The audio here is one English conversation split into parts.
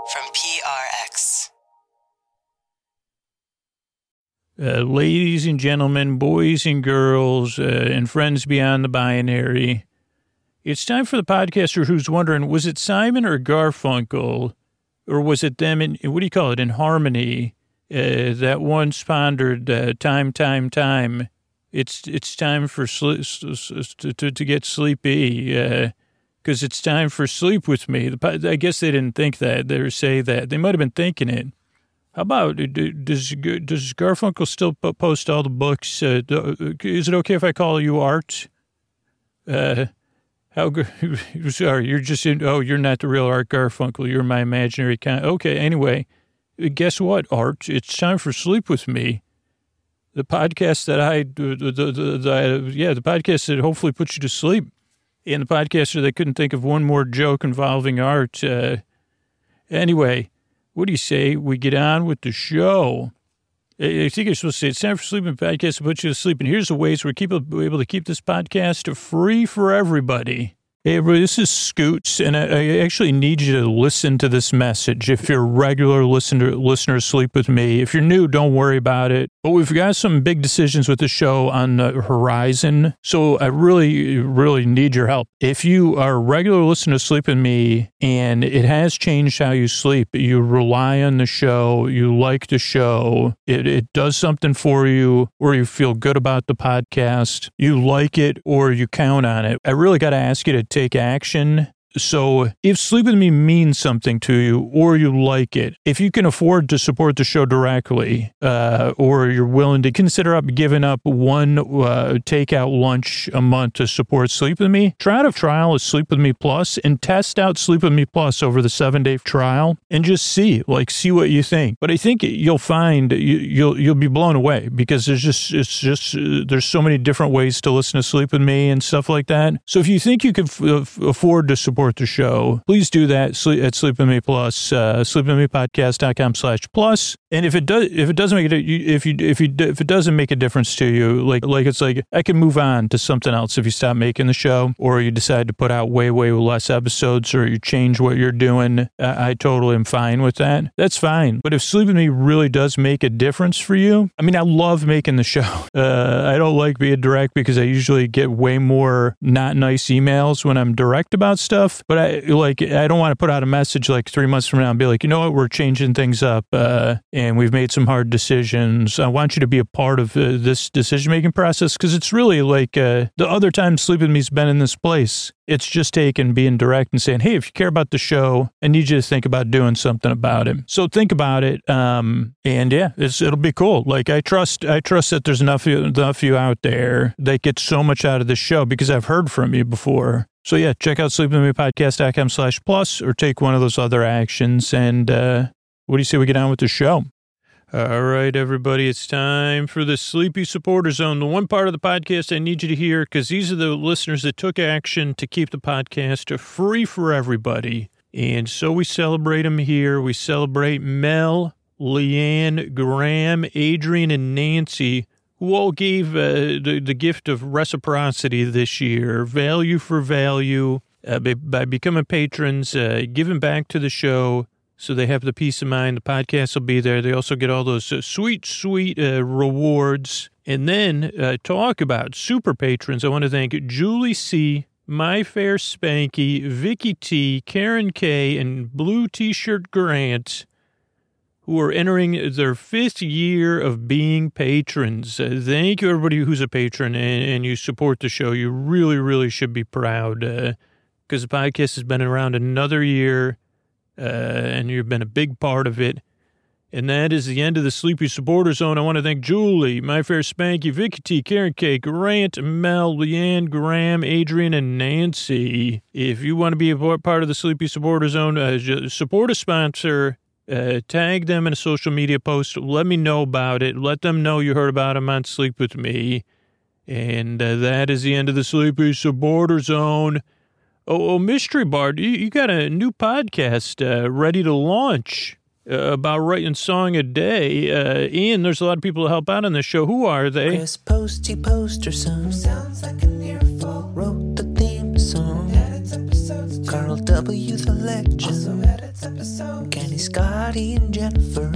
from PRX. Ladies and gentlemen, boys and girls, and friends beyond the binary, it's time for the podcaster who's wondering, was it Simon or Garfunkel, or was it them in, what do you call it, in harmony, that once pondered, time. It's time for to get sleepy, because it's time for sleep with me. I guess they didn't think that. They say that. They might have been thinking it. How about, does Garfunkel still post all the books? Is it okay if I call you Art? Sorry, you're just you're not the real Art Garfunkel. You're my imaginary kind. Okay, anyway, guess what, Art? It's time for Sleep With Me. The podcast that the podcast that hopefully puts you to sleep. And the podcaster that couldn't think of one more joke involving Art. Anyway, what do you say we get on with the show? I think you're supposed to say it's time for sleeping podcast to put you to sleep. And here's the ways we're able to keep this podcast free for everybody. Hey, everybody, this is Scoots, and I actually need you to listen to this message. If you're a regular listener, Sleep With Me. If you're new, don't worry about it. But we've got some big decisions with the show on the horizon, so I really, really need your help. If you are a regular listener to Sleep With Me, and it has changed how you sleep, you rely on the show, you like the show, it does something for you, or you feel good about the podcast, you like it, or you count on it, I really got to ask you to take action. So if Sleep With Me means something to you, or you like it, if you can afford to support the show directly, or you're willing to consider giving up one takeout lunch a month to support Sleep With Me, try out a trial of Sleep With Me Plus and test out Sleep With Me Plus over the 7-day trial and just see what you think. But I think you'll find you'll be blown away because there's so many different ways to listen to Sleep With Me and stuff like that. So if you think you could afford to support the show, please do that at Sleep With Me Plus, sleepwithmepodcast.com/plus. And if it doesn't make a difference to you, like it's like I can move on to something else if you stop making the show, or you decide to put out way less episodes, or you change what you're doing, I totally am fine with that. That's fine. But if Sleep With Me really does make a difference for you, I mean, I love making the show. I don't like being direct because I usually get way more not nice emails when I'm direct about stuff. But I don't want to put out a message like 3 months from now and be like, you know what, we're changing things up, and we've made some hard decisions. I want you to be a part of this decision-making process, because it's really like the other time Sleep With Me's been in this place. It's just taking being direct and saying, hey, if you care about the show, I need you to think about doing something about it. So think about it, and yeah, it'll be cool. Like I trust that there's enough of you out there that get so much out of this show because I've heard from you before. So yeah, check out sleepwithmepodcast.com/plus or take one of those other actions. And what do you say we get on with the show? All right, everybody, it's time for the Sleepy Supporter Zone, the one part of the podcast I need you to hear, because these are the listeners that took action to keep the podcast free for everybody. And so we celebrate them here. We celebrate Mel, Leanne, Graham, Adrian, and Nancy, who all gave the gift of reciprocity this year, value for value, by becoming patrons, giving back to the show so they have the peace of mind. The podcast will be there. They also get all those sweet rewards. And then talk about super patrons. I want to thank Julie C., My Fair Spanky, Vicky T., Karen K., and Blue T-Shirt Grant, who are entering their 5th year of being patrons. Thank you, everybody who's a patron and you support the show. You really, really should be proud, because the podcast has been around another year, and you've been a big part of it. And that is the end of the Sleepy Supporter Zone. I want to thank Julie, My Fair Spanky, Vicky T., Karen K., Grant, Mel, Leanne, Graham, Adrian, and Nancy. If you want to be a part of the Sleepy Supporter Zone, support a sponsor. Tag them in a social media post. Let me know about it. Let them know you heard about them on Sleep With Me. And that is the end of the Sleepy Supporter Zone. Oh, Mystery Bard, you got a new podcast ready to launch about writing a song a day. Ian, there's a lot of people to help out on this show. Who are they? Chris Posty Poster Son sounds like an earful. Wrote the theme song. Edits episodes. Carl W. the Legend. Also edits Kenny, Scotty, and Jennifer.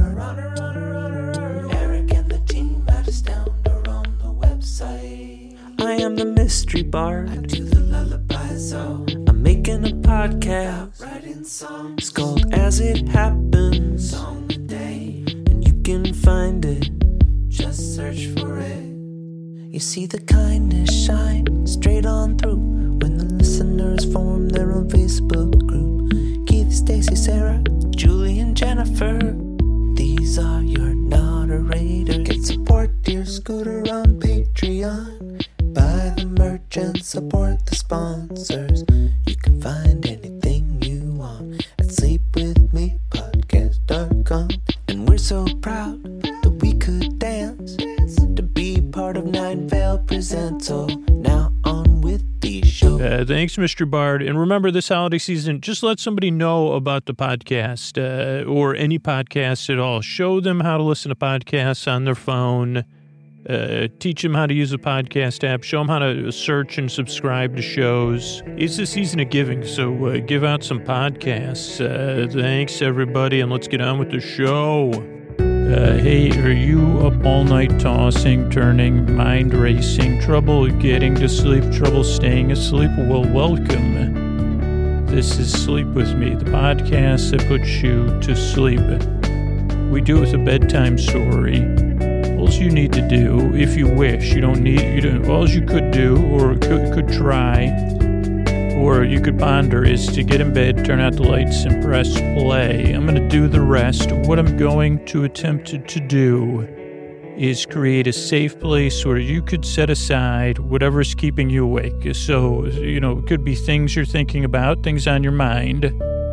Eric and the team at Astoundr on the website. I am the mystery bard. I do the lullabies, so I'm making a podcast. Writing songs. It's called As It Happens. Song a day. And you can find it. Just search for it. You see the kindness shine straight on through when the listeners form their own Facebook group. Keith, Stacy, Sarah, Julie, and Jennifer. These are your moderators. Get support dear Scooter on Patreon. Buy the merch and support the sponsors. You can find anything you want at sleepwithmepodcast.com. And we're so proud that we could dance to be part of Nine Vale Presents. So now on with the show. Thanks, Mr. Bard. And remember, this holiday season, just let somebody know about the podcast or any podcast at all. Show them how to listen to podcasts on their phone. Teach them how to use a podcast app. Show them how to search and subscribe to shows. It's the season of giving, so give out some podcasts. Thanks, everybody, and let's get on with the show. Hey, are you up all night tossing, turning, mind racing, trouble getting to sleep, trouble staying asleep? Well, welcome. This is Sleep With Me, the podcast that puts you to sleep. We do it with a bedtime story. All you need to do, if you wish, all you could do or could try, or you could ponder, is to get in bed, turn out the lights, and press play. I'm going to do the rest. What I'm going to attempt to do is create a safe place where you could set aside whatever's keeping you awake. So, it could be things you're thinking about, things on your mind.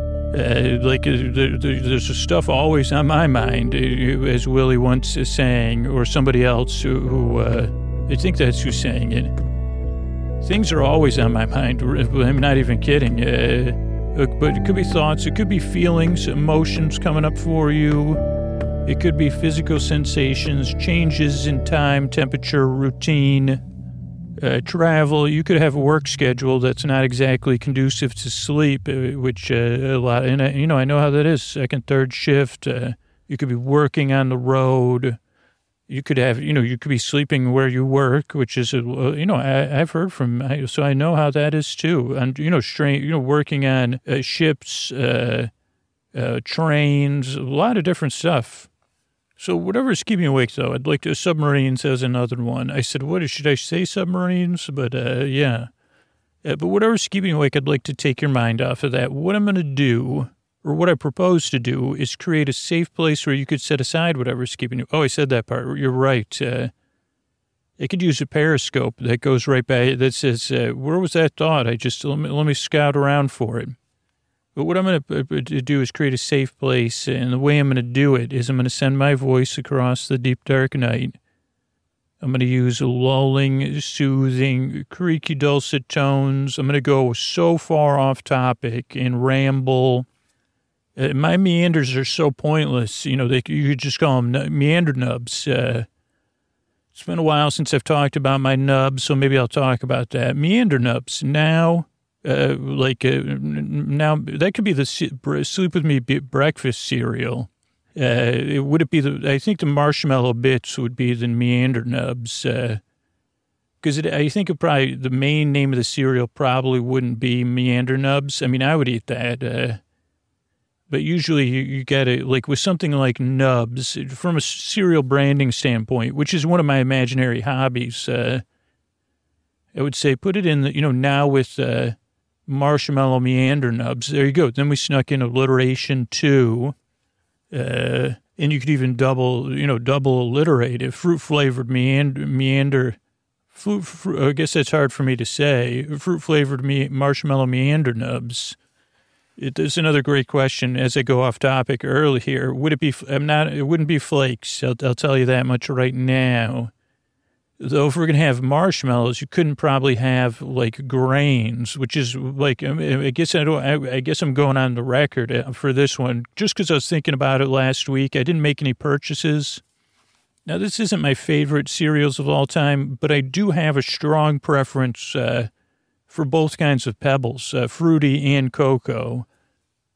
There's stuff always on my mind, as Willie once is saying, or somebody else who I think that's who's saying it. Things are always on my mind. I'm not even kidding. But it could be thoughts, it could be feelings, emotions coming up for you. It could be physical sensations, changes in time, temperature, routine. Travel. You could have a work schedule that's not exactly conducive to sleep, which a lot, and I know how that is. Second, third shift. You could be working on the road. You could have, you could be sleeping where you work, which is, I've heard from, so I know how that is too. And working on ships, trains, a lot of different stuff. So whatever's keeping you awake, though, I'd like to, submarines as another one. I said, should I say submarines? But, yeah. But whatever's keeping you awake, I'd like to take your mind off of that. What I'm going to do, or what I propose to do, is create a safe place where you could set aside whatever's keeping you. Oh, I said that part. You're right. I could use a periscope that goes right by, that says, where was that thought? Let me scout around for it. But what I'm going to do is create a safe place, and the way I'm going to do it is I'm going to send my voice across the deep, dark night. I'm going to use lulling, soothing, creaky, dulcet tones. I'm going to go so far off topic and ramble. My meanders are so pointless. You could just call them meander nubs. It's been a while since I've talked about my nubs, so maybe I'll talk about that. Meander nubs. Now, now that could be the Sleep With Me breakfast cereal. Would it be I think the marshmallow bits would be the meander nubs. Because I think the main name of the cereal probably wouldn't be meander nubs. I mean, I would eat that. But usually you get it like with something like nubs from a cereal branding standpoint, which is one of my imaginary hobbies. I would say put it in now with, marshmallow meander nubs. There you go. Then we snuck in alliteration too. And you could even double alliterate it. Fruit flavored meander. I guess that's hard for me to say. Fruit flavored marshmallow meander nubs. There's another great question as I go off topic early here. Would it be, it wouldn't be flakes. I'll tell you that much right now. Though if we're going to have marshmallows, you couldn't probably have like grains, which is like, I guess I'm going on the record for this one just because I was thinking about it last week. I didn't make any purchases. Now, this isn't my favorite cereals of all time, but I do have a strong preference for both kinds of pebbles, fruity and cocoa.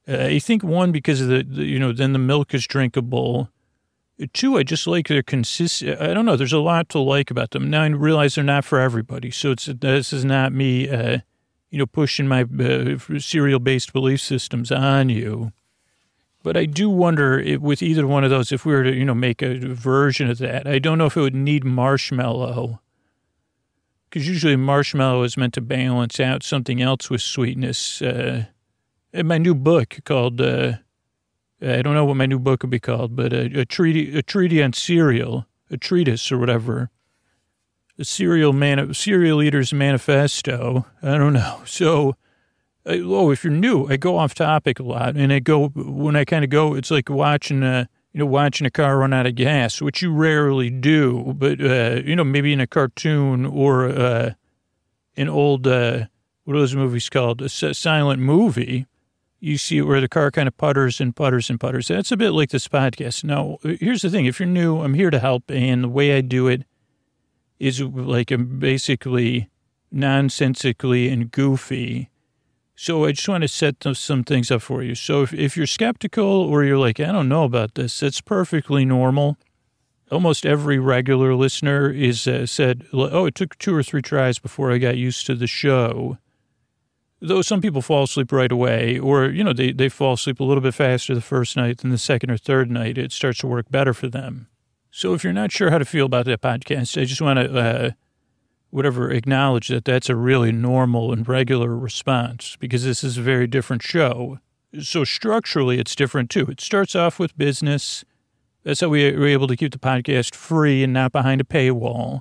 I think one, because of then the milk is drinkable. Two, I just like their consist. I don't know. There's a lot to like about them. Now I realize they're not for everybody. So this is not me, pushing my cereal-based belief systems on you. But I do wonder with either one of those, if we were to, make a version of that, I don't know if it would need marshmallow. Because usually marshmallow is meant to balance out something else with sweetness. In my new book called, I don't know what my new book would be called, but a treatise on cereal, a treatise or whatever. The Cereal Eater's Manifesto. I don't know. So, if you're new, I go off topic a lot, and when I kind of go, it's like watching a car run out of gas, which you rarely do, but, maybe in a cartoon or an old, what are those movies called? A silent movie. You see where the car kind of putters and putters and putters. That's a bit like this podcast. Now, here's the thing. If you're new, I'm here to help, and the way I do it is like I'm basically nonsensically and goofy. So I just want to set some things up for you. So if you're skeptical or you're like, I don't know about this, that's perfectly normal. Almost every regular listener is said, it took 2 or 3 tries before I got used to the show. Though some people fall asleep right away, or, they fall asleep a little bit faster the first night than the second or third night. It starts to work better for them. So if you're not sure how to feel about that podcast, I just want to acknowledge that that's a really normal and regular response, because this is a very different show. So structurally, it's different, too. It starts off with business. That's how we're able to keep the podcast free and not behind a paywall.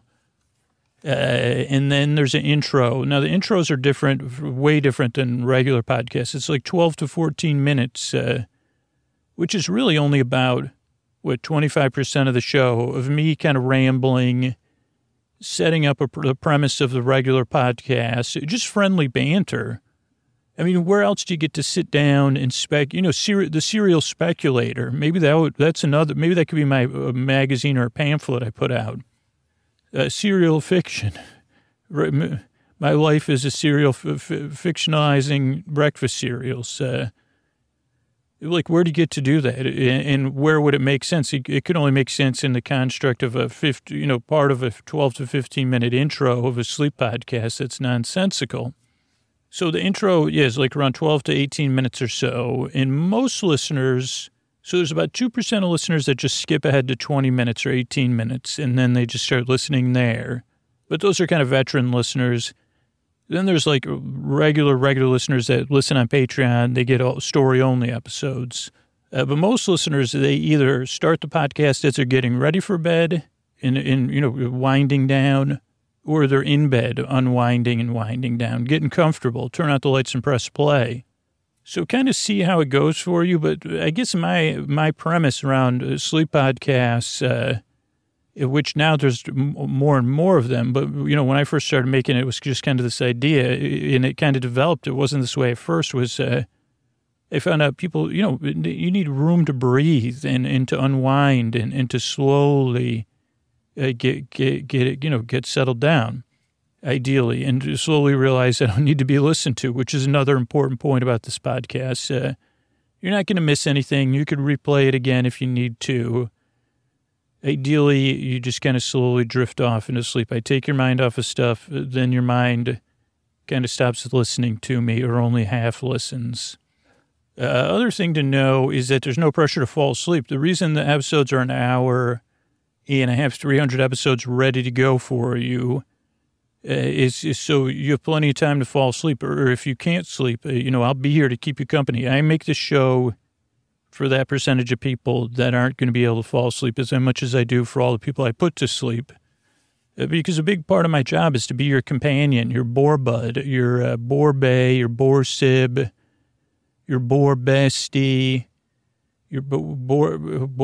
And then there's an intro. Now, the intros are different, way different than regular podcasts. It's like 12 to 14 minutes, which is really only about, 25% of the show of me kind of rambling, setting up the premise of the regular podcast, just friendly banter. I mean, where else do you get to sit down and the Serial Speculator? Maybe that's another, maybe that could be my magazine or pamphlet I put out. Serial fiction. My life is a serial fictionalizing breakfast cereals. Like, where do you get to do that? And where would it make sense? It could only make sense in the construct of part of a 12 to 15 minute intro of a sleep podcast that's nonsensical. So the intro is like around 12 to 18 minutes or so. And most listeners, so there's about 2% of listeners that just skip ahead to 20 minutes or 18 minutes, and then they just start listening there. But those are kind of veteran listeners. Then there's like regular listeners that listen on Patreon. They get all story-only episodes. But most listeners, they either start the podcast as they're getting ready for bed and winding down, or they're in bed, unwinding and winding down, getting comfortable, turn out the lights and press play. So kind of see how it goes for you. But I guess my premise around sleep podcasts, which now there's more and more of them. But, when I first started making it, it was just kind of this idea, and it kind of developed. It wasn't this way at first. I found out people, you need room to breathe and to unwind and to slowly get settled down, ideally, and to slowly realize I don't need to be listened to, which is another important point about this podcast. You're not going to miss anything. You could replay it again if you need to. Ideally, you just kind of slowly drift off into sleep. I take your mind off of stuff, then your mind kind of stops listening to me or only half listens. Other thing to know is that there's no pressure to fall asleep. The reason the episodes are an hour and I have 300 episodes ready to go for you is so you have plenty of time to fall asleep. Or if you can't sleep, I'll be here to keep you company. I make this show for that percentage of people that aren't going to be able to fall asleep as much as I do for all the people I put to sleep. Because a big part of my job is to be your companion, your bore bud, your bore bae, your bore sib, your bore bestie, your bore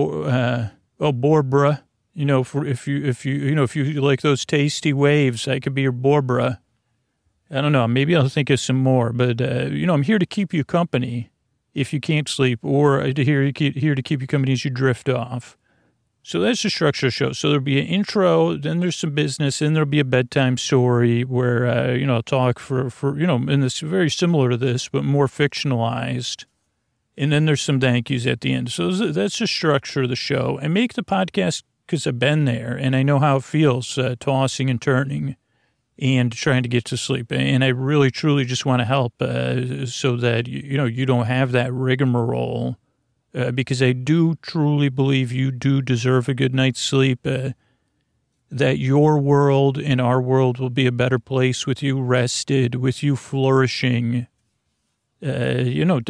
bruh. If you like those tasty waves, I could be your bore bruh. I don't know. Maybe I'll think of some more, but I'm here to keep you company if you can't sleep, or here to keep you company as you drift off. So that's the structure of the show. So there'll be an intro, then there's some business, and there'll be a bedtime story where, I'll talk for and it's very similar to this, but more fictionalized. And then there's some thank yous at the end. So that's the structure of the show. I make the podcast because I've been there and I know how it feels, tossing and turning and trying to get to sleep. And I really, truly just want to help so that, you don't have that rigmarole because I do truly believe you do deserve a good night's sleep, that your world and our world will be a better place with you rested, with you flourishing. I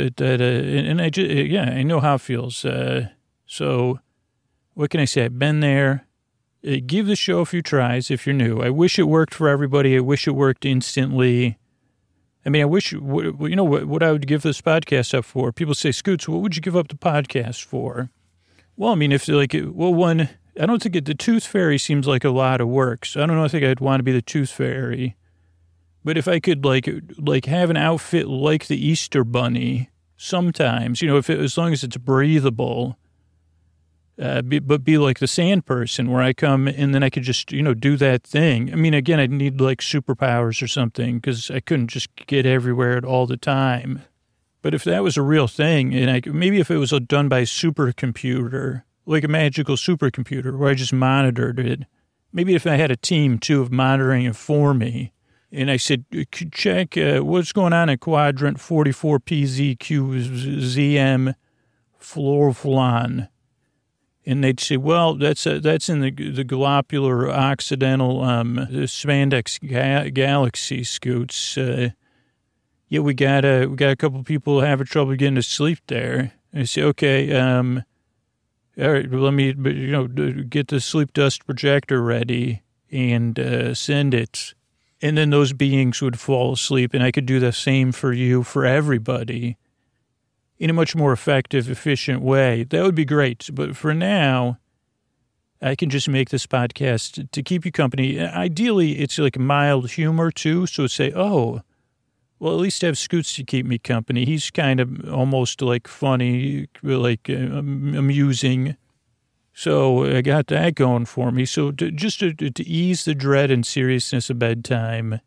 know how it feels. So what can I say? I've been there. Give the show a few tries if you're new. I wish it worked for everybody. I wish it worked instantly. I mean, I wish, what I would give this podcast up for. People say, Scoots, what would you give up the podcast for? Well, I mean, if I don't think the Tooth Fairy seems like a lot of work. So I don't know. I think I'd want to be the Tooth Fairy. But if I could like have an outfit like the Easter Bunny sometimes, as long as it's breathable, but be like the Sand Person where I come and then I could just, do that thing. I mean, again, I'd need like superpowers or something because I couldn't just get everywhere all the time. But if that was a real thing and maybe if it was done by a supercomputer, like a magical supercomputer where I just monitored it, maybe if I had a team too of monitoring it for me. And I said, check what's going on in quadrant 44PZQZM fluoroflan. And they'd say, well, that's in the globular occidental spandex galaxy, Scoots. We got a couple people having trouble getting to sleep there. And I say, okay, all right, let me, get the sleep dust projector ready and send it. And then those beings would fall asleep, and I could do the same for you, for everybody, in a much more effective, efficient way. That would be great. But for now, I can just make this podcast to keep you company. Ideally, it's like mild humor, too. So it's say, oh, well, at least I have Scoots to keep me company. He's kind of almost like funny, like amusing. So I got that going for me. So to ease the dread and seriousness of bedtime.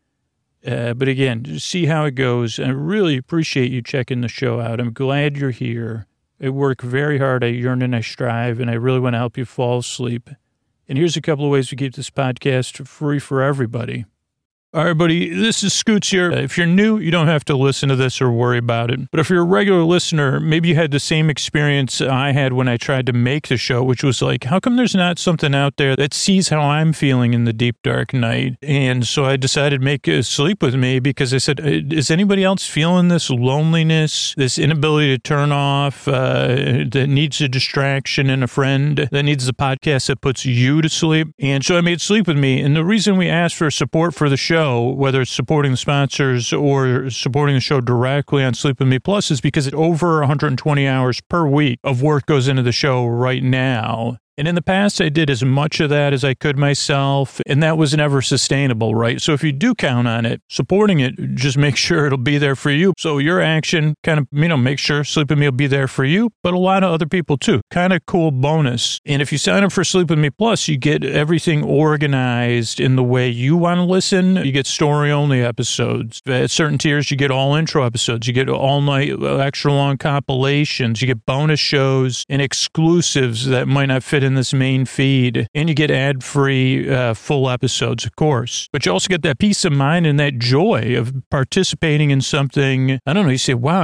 But again, just see how it goes. I really appreciate you checking the show out. I'm glad you're here. I work very hard. I yearn and I strive, and I really want to help you fall asleep. And here's a couple of ways to keep this podcast free for everybody. All right, buddy, this is Scoots here. If you're new, you don't have to listen to this or worry about it. But if you're a regular listener, maybe you had the same experience I had when I tried to make the show, which was like, how come there's not something out there that sees how I'm feeling in the deep, dark night? And so I decided to make Sleep With Me because I said, is anybody else feeling this loneliness, this inability to turn off, that needs a distraction and a friend, that needs a podcast that puts you to sleep? And so I made Sleep With Me. And the reason we asked for support for the show, whether it's supporting the sponsors or supporting the show directly on Sleep With Me Plus, is because over 120 hours per week of work goes into the show right now. And in the past, I did as much of that as I could myself, and that was never sustainable, right? So if you do count on it, supporting it, just make sure it'll be there for you. So your action kind of, make sure Sleep With Me will be there for you, but a lot of other people too. Kind of cool bonus. And if you sign up for Sleep With Me Plus, you get everything organized in the way you want to listen. You get story-only episodes. At certain tiers, you get all intro episodes. You get all-night, extra-long compilations. You get bonus shows and exclusives that might not fit in this main feed, and you get ad-free full episodes, of course. But you also get that peace of mind and that joy of participating in something. I don't know. You say, "Wow,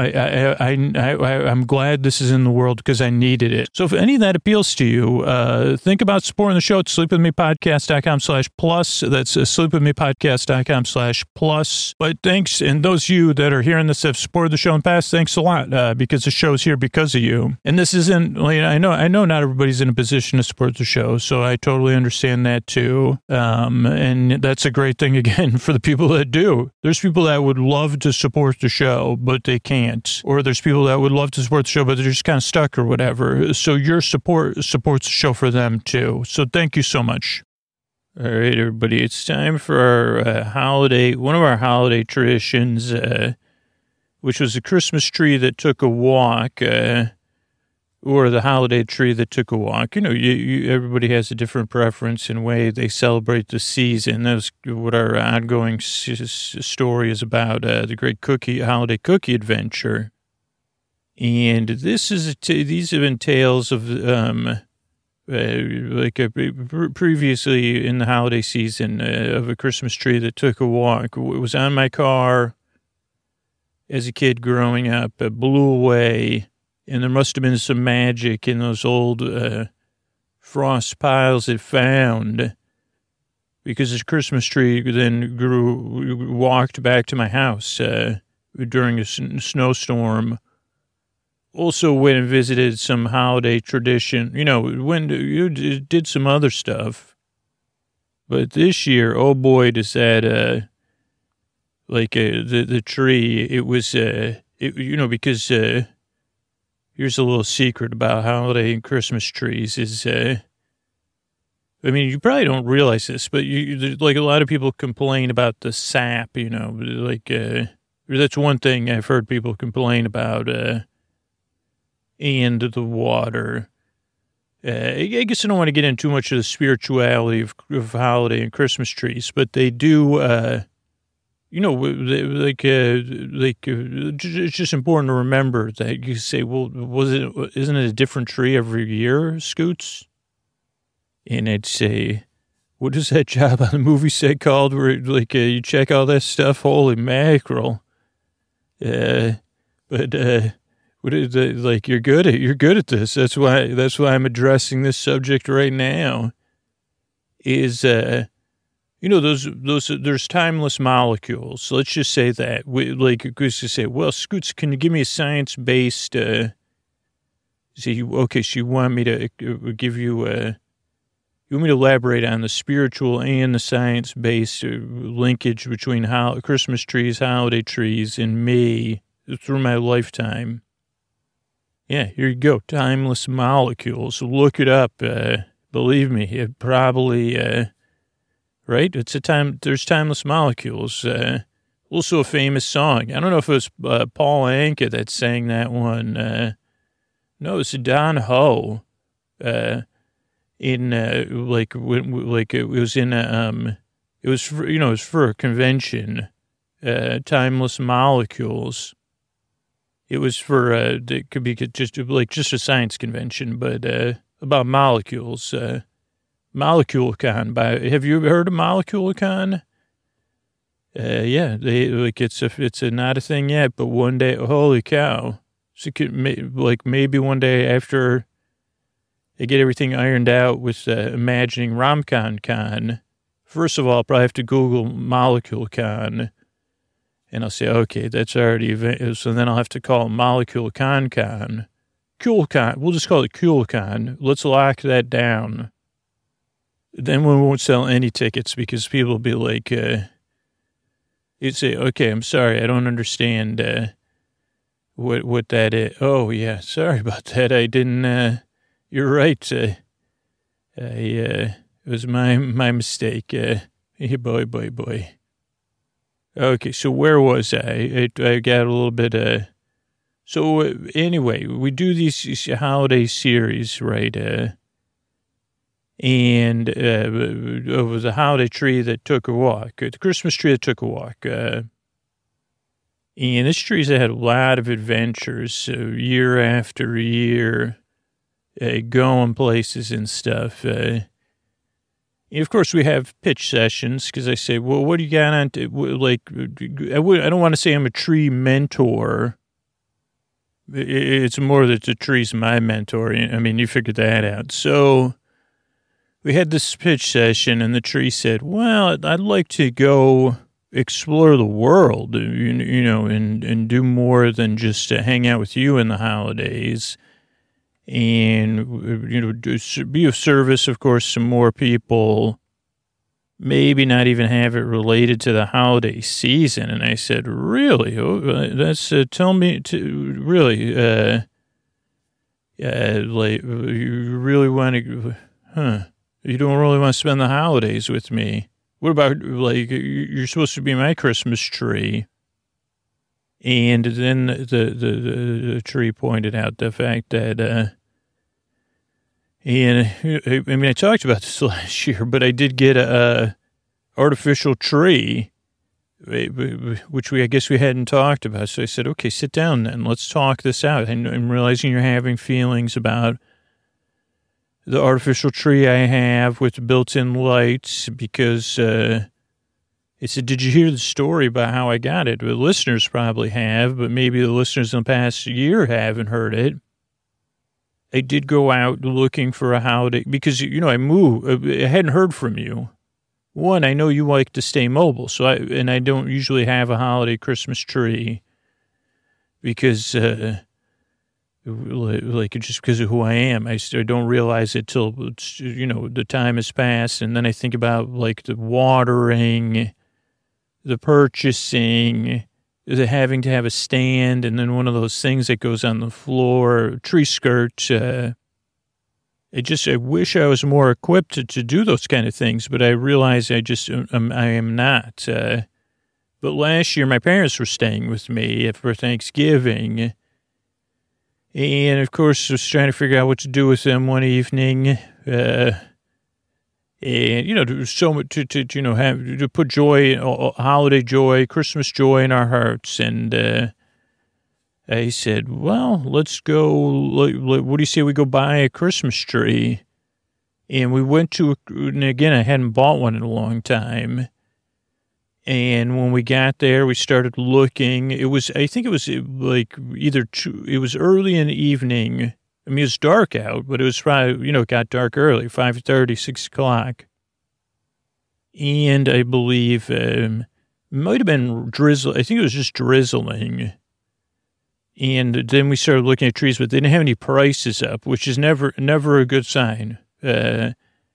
I'm glad this is in the world because I needed it." So if any of that appeals to you, think about supporting the show at sleepwithmepodcast.com/plus. That's sleepwithmepodcast.com/plus. But thanks, and those of you that are hearing this have supported the show in the past, thanks a lot because the show's here because of you. And this isn't. I know not everybody's in a position to support the show, so I totally understand that too. And that's a great thing, again, for the people that do. There's people that would love to support the show, but they can't. Or there's people that would love to support the show, but they're just kind of stuck or whatever. So your support supports the show for them too. So thank you so much. All right, everybody, it's time for our holiday, one of our holiday traditions, which was the Christmas tree that took a walk, or the holiday tree that took a walk. Everybody has a different preference and way they celebrate the season. That's what our ongoing story is about, the great holiday cookie adventure. And this is these have been tales of previously in the holiday season of a Christmas tree that took a walk. It was on my car as a kid growing up. It blew away, and there must have been some magic in those old frost piles it found, because this Christmas tree then walked back to my house during a snowstorm. Also went and visited some holiday tradition. When you did some other stuff. But this year, oh boy, does that, the tree, it was, because here's a little secret about holiday and Christmas trees is, you probably don't realize this, but a lot of people complain about the sap, that's one thing I've heard people complain about, and the water. I guess I don't want to get into too much of the spirituality of holiday and Christmas trees, but they do, it's just important to remember that you say, well, isn't it a different tree every year, Scoots? And I'd say, what is that job on the movie set called where you check all that stuff? Holy mackerel. What is it, you're good at this. That's why I'm addressing this subject right now. Is there's timeless molecules. So let's just say that Goose to say, well, Scoots, can you give me a science-based? So you want me to give you you want me to elaborate on the spiritual and the science-based linkage between Christmas trees, holiday trees, and me through my lifetime. Yeah, here you go. Timeless molecules. Look it up. Believe me, it probably, right? There's timeless molecules. Also a famous song. I don't know if it was Paul Anka that sang that one. No, it's Don Ho. It was for a convention. Timeless molecules. It was for, it could be just a science convention, but about molecules. MoleculeCon. Have you ever heard of MoleculeCon? Yeah, it's not a thing yet, but one day, holy cow. So maybe one day after they get everything ironed out with imagining RomCon. First of all, I'll probably have to Google MoleculeCon. And I'll say, okay, that's already, so then I'll have to call it MoleculeCon. CoolCon, we'll just call it CoolCon. Let's lock that down. Then we won't sell any tickets because people will be like, you'd say, okay, I'm sorry, I don't understand what that is. Oh, yeah, sorry about that. I didn't, you're right. It was my mistake. Boy. Okay, so where was I? I got a little bit, so anyway, we do these holiday series, right? And it was a holiday tree that took a walk, the Christmas tree that took a walk. And this tree's had a lot of adventures, year after year, going places and stuff. And of course, we have pitch sessions because I say, well, what do you got on? I don't want to say I'm a tree mentor. It's more that the tree's my mentor. I mean, you figured that out. So we had this pitch session, and the tree said, well, I'd like to go explore the world, and do more than just hang out with you in the holidays. And, be of service, of course, some more people, maybe not even have it related to the holiday season. And I said, really? Tell me, really, you really want to, you don't really want to spend the holidays with me. What about, you're supposed to be my Christmas tree. And then the tree pointed out the fact that, I talked about this last year, but I did get a artificial tree which I guess we hadn't talked about. So I said, okay, sit down then. Let's talk this out. And I'm realizing you're having feelings about the artificial tree I have with the built-in lights because I said, did you hear the story about how I got it? The listeners probably have, but maybe the listeners in the past year haven't heard it. I did go out looking for a holiday because, I moved. I hadn't heard from you. One, I know you like to stay mobile, and I don't usually have a holiday Christmas tree because, just because of who I am. I don't realize it till, the time has passed, and then I think about, the watering, the purchasing, the having to have a stand, and then one of those things that goes on the floor, tree skirt. I wish I was more equipped to do those kind of things, but I realize I am not. But last year, my parents were staying with me for Thanksgiving, and of course, I was trying to figure out what to do with them one evening. And, so much to put joy, holiday joy, Christmas joy in our hearts. And I said, well, let's go. What do you say we go buy a Christmas tree? And we went and again, I hadn't bought one in a long time. And when we got there, we started looking. It was early in the evening. I mean, it was dark out, but it was probably, it got dark early, 5:30, 6 o'clock. And I believe it might have been drizzle. I think it was just drizzling. And then we started looking at trees, but they didn't have any prices up, which is never a good sign. And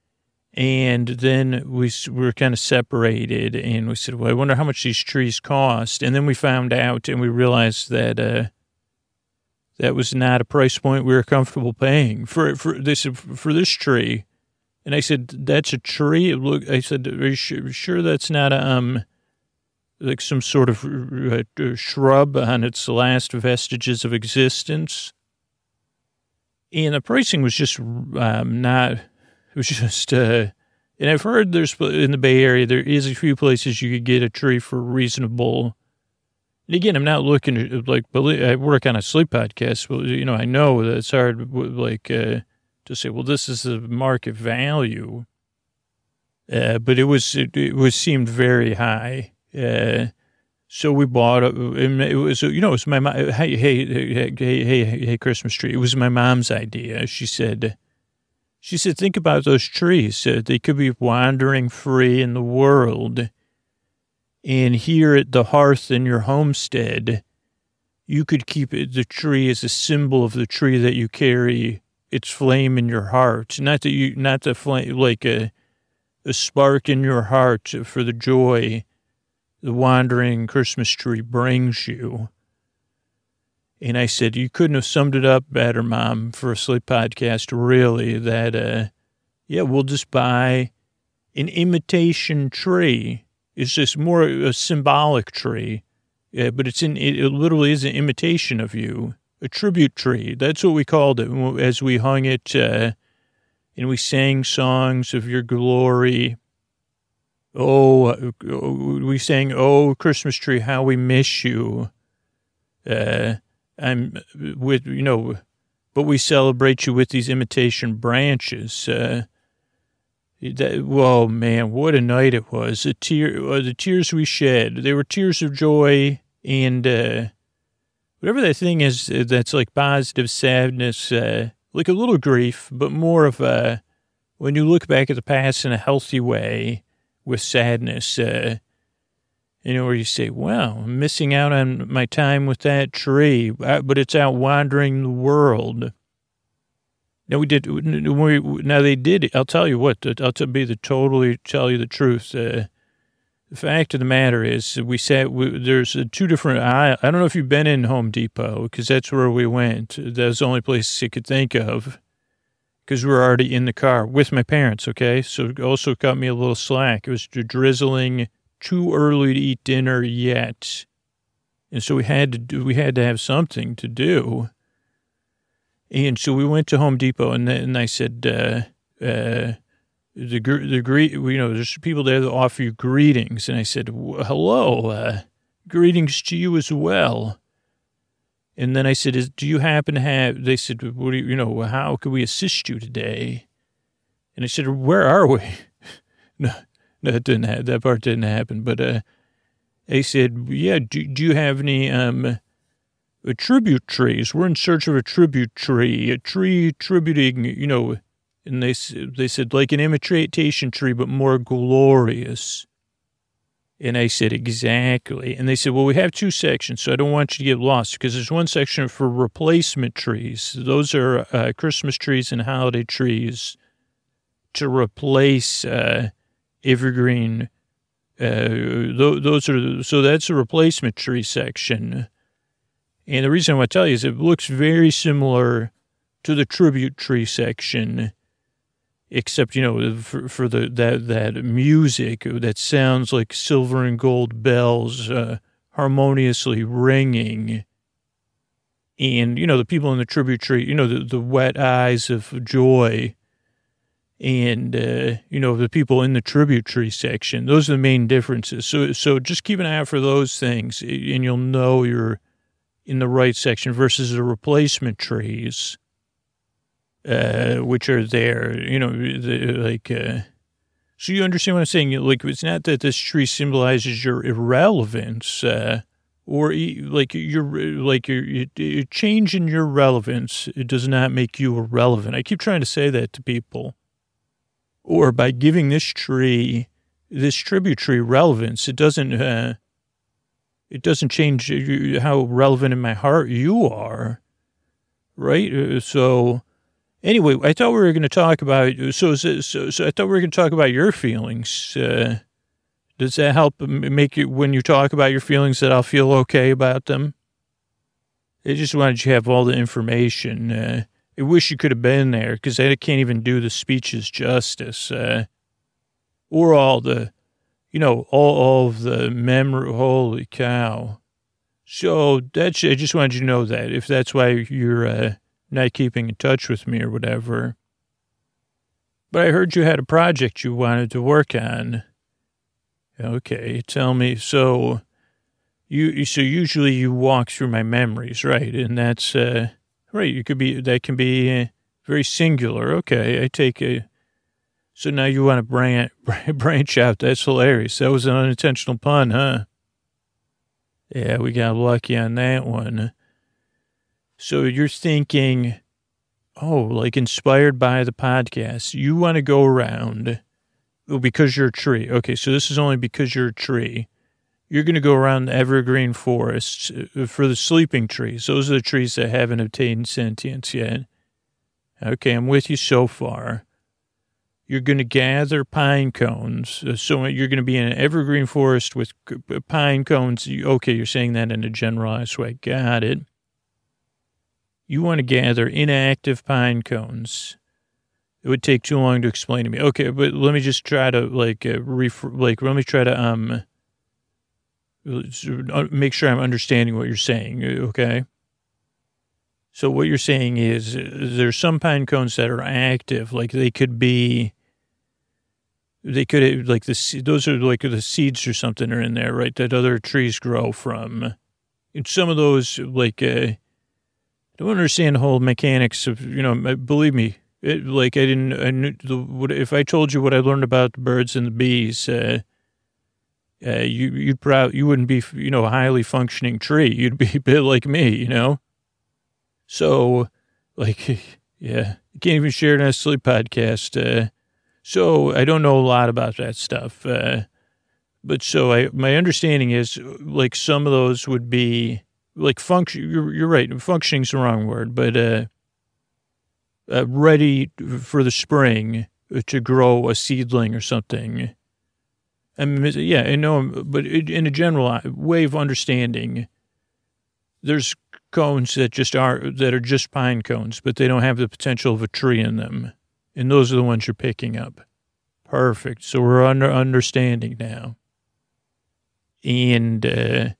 then we were kind of separated, and we said, well, I wonder how much these trees cost. And then we found out, and we realized that that was not a price point we were comfortable paying for this tree. And I said, that's a tree? I said, are you sure that's not some sort of shrub on its last vestiges of existence? And the pricing was just not, it was just, and I've heard there's, in the Bay Area, there is a few places you could get a tree for reasonable. And again, I'm not looking at, I work on a sleep podcast. Well, I know that it's hard, to say, well, this is the market value. But it seemed very high. So we bought it. It was my mom. Hey, Christmas tree. It was my mom's idea. She said, think about those trees. They could be wandering free in the world. And here at the hearth in your homestead, you could keep the tree as a symbol of the tree that you carry its flame in your heart. Not the flame, like a spark in your heart for the joy the wandering Christmas tree brings you. And I said, you couldn't have summed it up better, Mom, for a sleep podcast, really, that, we'll just buy an imitation tree. It's just more a symbolic tree, but it literally is an imitation of you, a tribute tree. That's what we called it as we hung it, and we sang songs of your glory. We sang, "Oh, Christmas tree, how we miss you." But we celebrate you with these imitation branches. Whoa, man, what a night it was. The tears we shed, they were tears of joy, and whatever that thing is that's like positive sadness, like a little grief, but more of when you look back at the past in a healthy way with sadness, where you say, well, I'm missing out on my time with that tree, but it's out wandering the world. Now they did. I'll tell you what. Totally tell you the truth. The fact of the matter is, there's two different. I don't know if you've been in Home Depot because that's where we went. That's the only place I could think of because we were already in the car with my parents. Okay, so it also cut me a little slack. It was drizzling, too early to eat dinner yet, and so we had to have something to do. And so we went to Home Depot, and I said, there's people there that offer you greetings. And I said, hello, greetings to you as well. And then I said, do you happen to have, they said, how can we assist you today? And I said, where are we? No, that part didn't happen. But they said, yeah, do you have any tribute trees? We're in search of a tribute tree, a tree tributing, and they said, like an imitation tree, but more glorious. And I said, exactly. And they said, well, we have two sections, so I don't want you to get lost, because there's one section for replacement trees. Those are Christmas trees and holiday trees to replace evergreen. So that's a replacement tree section. And the reason I want to tell you is it looks very similar to the tribute tree section, except, for that music that sounds like silver and gold bells harmoniously ringing. And, the people in the tribute tree, the wet eyes of joy. And, the people in the tribute tree section, those are the main differences. So just keep an eye out for those things, and you'll know you're in the right section versus the replacement trees. Which are there, so you understand what I'm saying? Like, it's not that this tree symbolizes your irrelevance, or your change in your relevance. It does not make you irrelevant. I keep trying to say that to people. Or by giving this tribute tree relevance, it doesn't change how relevant in my heart you are, right? So. Anyway, I thought we were going to talk about, so I thought we were going to talk about your feelings. Does that help make you, when you talk about your feelings, that I'll feel okay about them? I just wanted you to have all the information. I wish you could have been there, because I can't even do the speeches justice. Or all the, all of the memory, holy cow. So I just wanted you to know that, if that's why you're, not keeping in touch with me or whatever. But I heard you had a project you wanted to work on. Okay, tell me. So usually you walk through my memories, right? And that's right. That can be very singular. Okay, I take so now you want to branch out. That's hilarious. That was an unintentional pun, huh? Yeah, we got lucky on that one. So you're thinking, like inspired by the podcast, you want to go around, because you're a tree. Okay, so this is only because you're a tree. You're going to go around the evergreen forests for the sleeping trees. Those are the trees that haven't obtained sentience yet. Okay, I'm with you so far. You're going to gather pine cones. So you're going to be in an evergreen forest with pine cones. Okay, you're saying that in a generalized way. Got it. You want to gather inactive pine cones. It would take too long to explain to me. Okay, but let me just try to let me try to make sure I'm understanding what you're saying. Okay. So what you're saying is there's some pine cones that are active, like those are like the seeds or something are in there, right? That other trees grow from. And some of those, I don't understand the whole mechanics of, believe me, if I told you what I learned about the birds and the bees, you wouldn't be, a highly functioning tree. You'd be a bit like me, So, yeah, I can't even share it on a sleep podcast. So I don't know a lot about that stuff. But so my understanding is, some of those would be, function. You're right. Functioning's the wrong word, but ready for the spring to grow a seedling or something. I mean, yeah, I know, but in a general way of understanding, there's cones that are just pine cones, but they don't have the potential of a tree in them, and those are the ones you're picking up. Perfect. So we're understanding now. And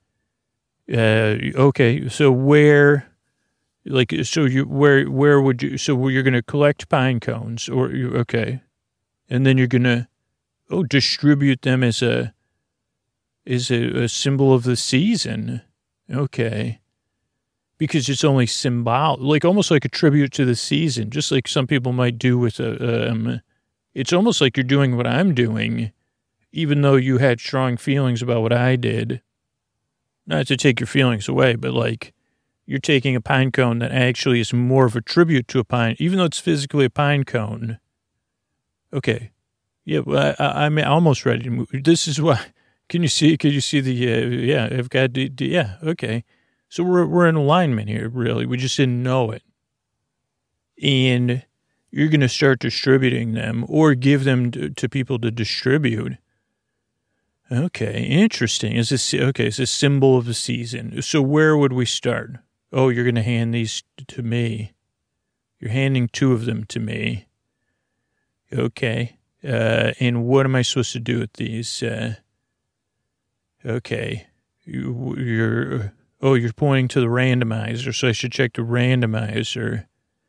okay, so where would you? So you're going to collect pine cones, okay? And then you're going to, distribute them as a symbol of the season. Okay. Because it's only symbolic, like almost like a tribute to the season, just like some people might do with it's almost like you're doing what I'm doing, even though you had strong feelings about what I did. Not to take your feelings away, but like you're taking a pine cone that actually is more of a tribute to a pine, even though it's physically a pine cone. Okay. Yeah, well, I'm almost ready to move. This is why. Could you see the, I've got, yeah, okay. So we're in alignment here, really. We just didn't know it. And you're going to start distributing them or give them to people to distribute. Okay, interesting. It's a symbol of the season. So where would we start? Oh, you're going to hand these to me. You're handing 2 of them to me. Okay. And what am I supposed to do with these? Okay. You're pointing to the randomizer, so I should check the randomizer.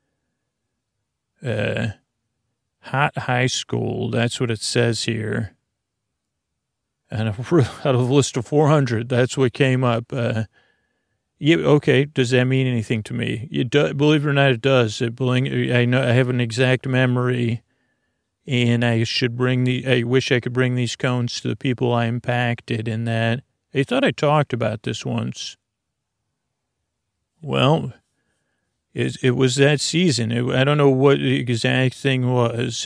Hot high school, that's what it says here. And out of a list of 400, that's what came up. Yeah, okay, does that mean anything to me? Believe it or not, it does. I know I have an exact memory, and I wish I could bring these cones to the people I impacted in that. I thought I talked about this once. Well, it was that season. I don't know what the exact thing was,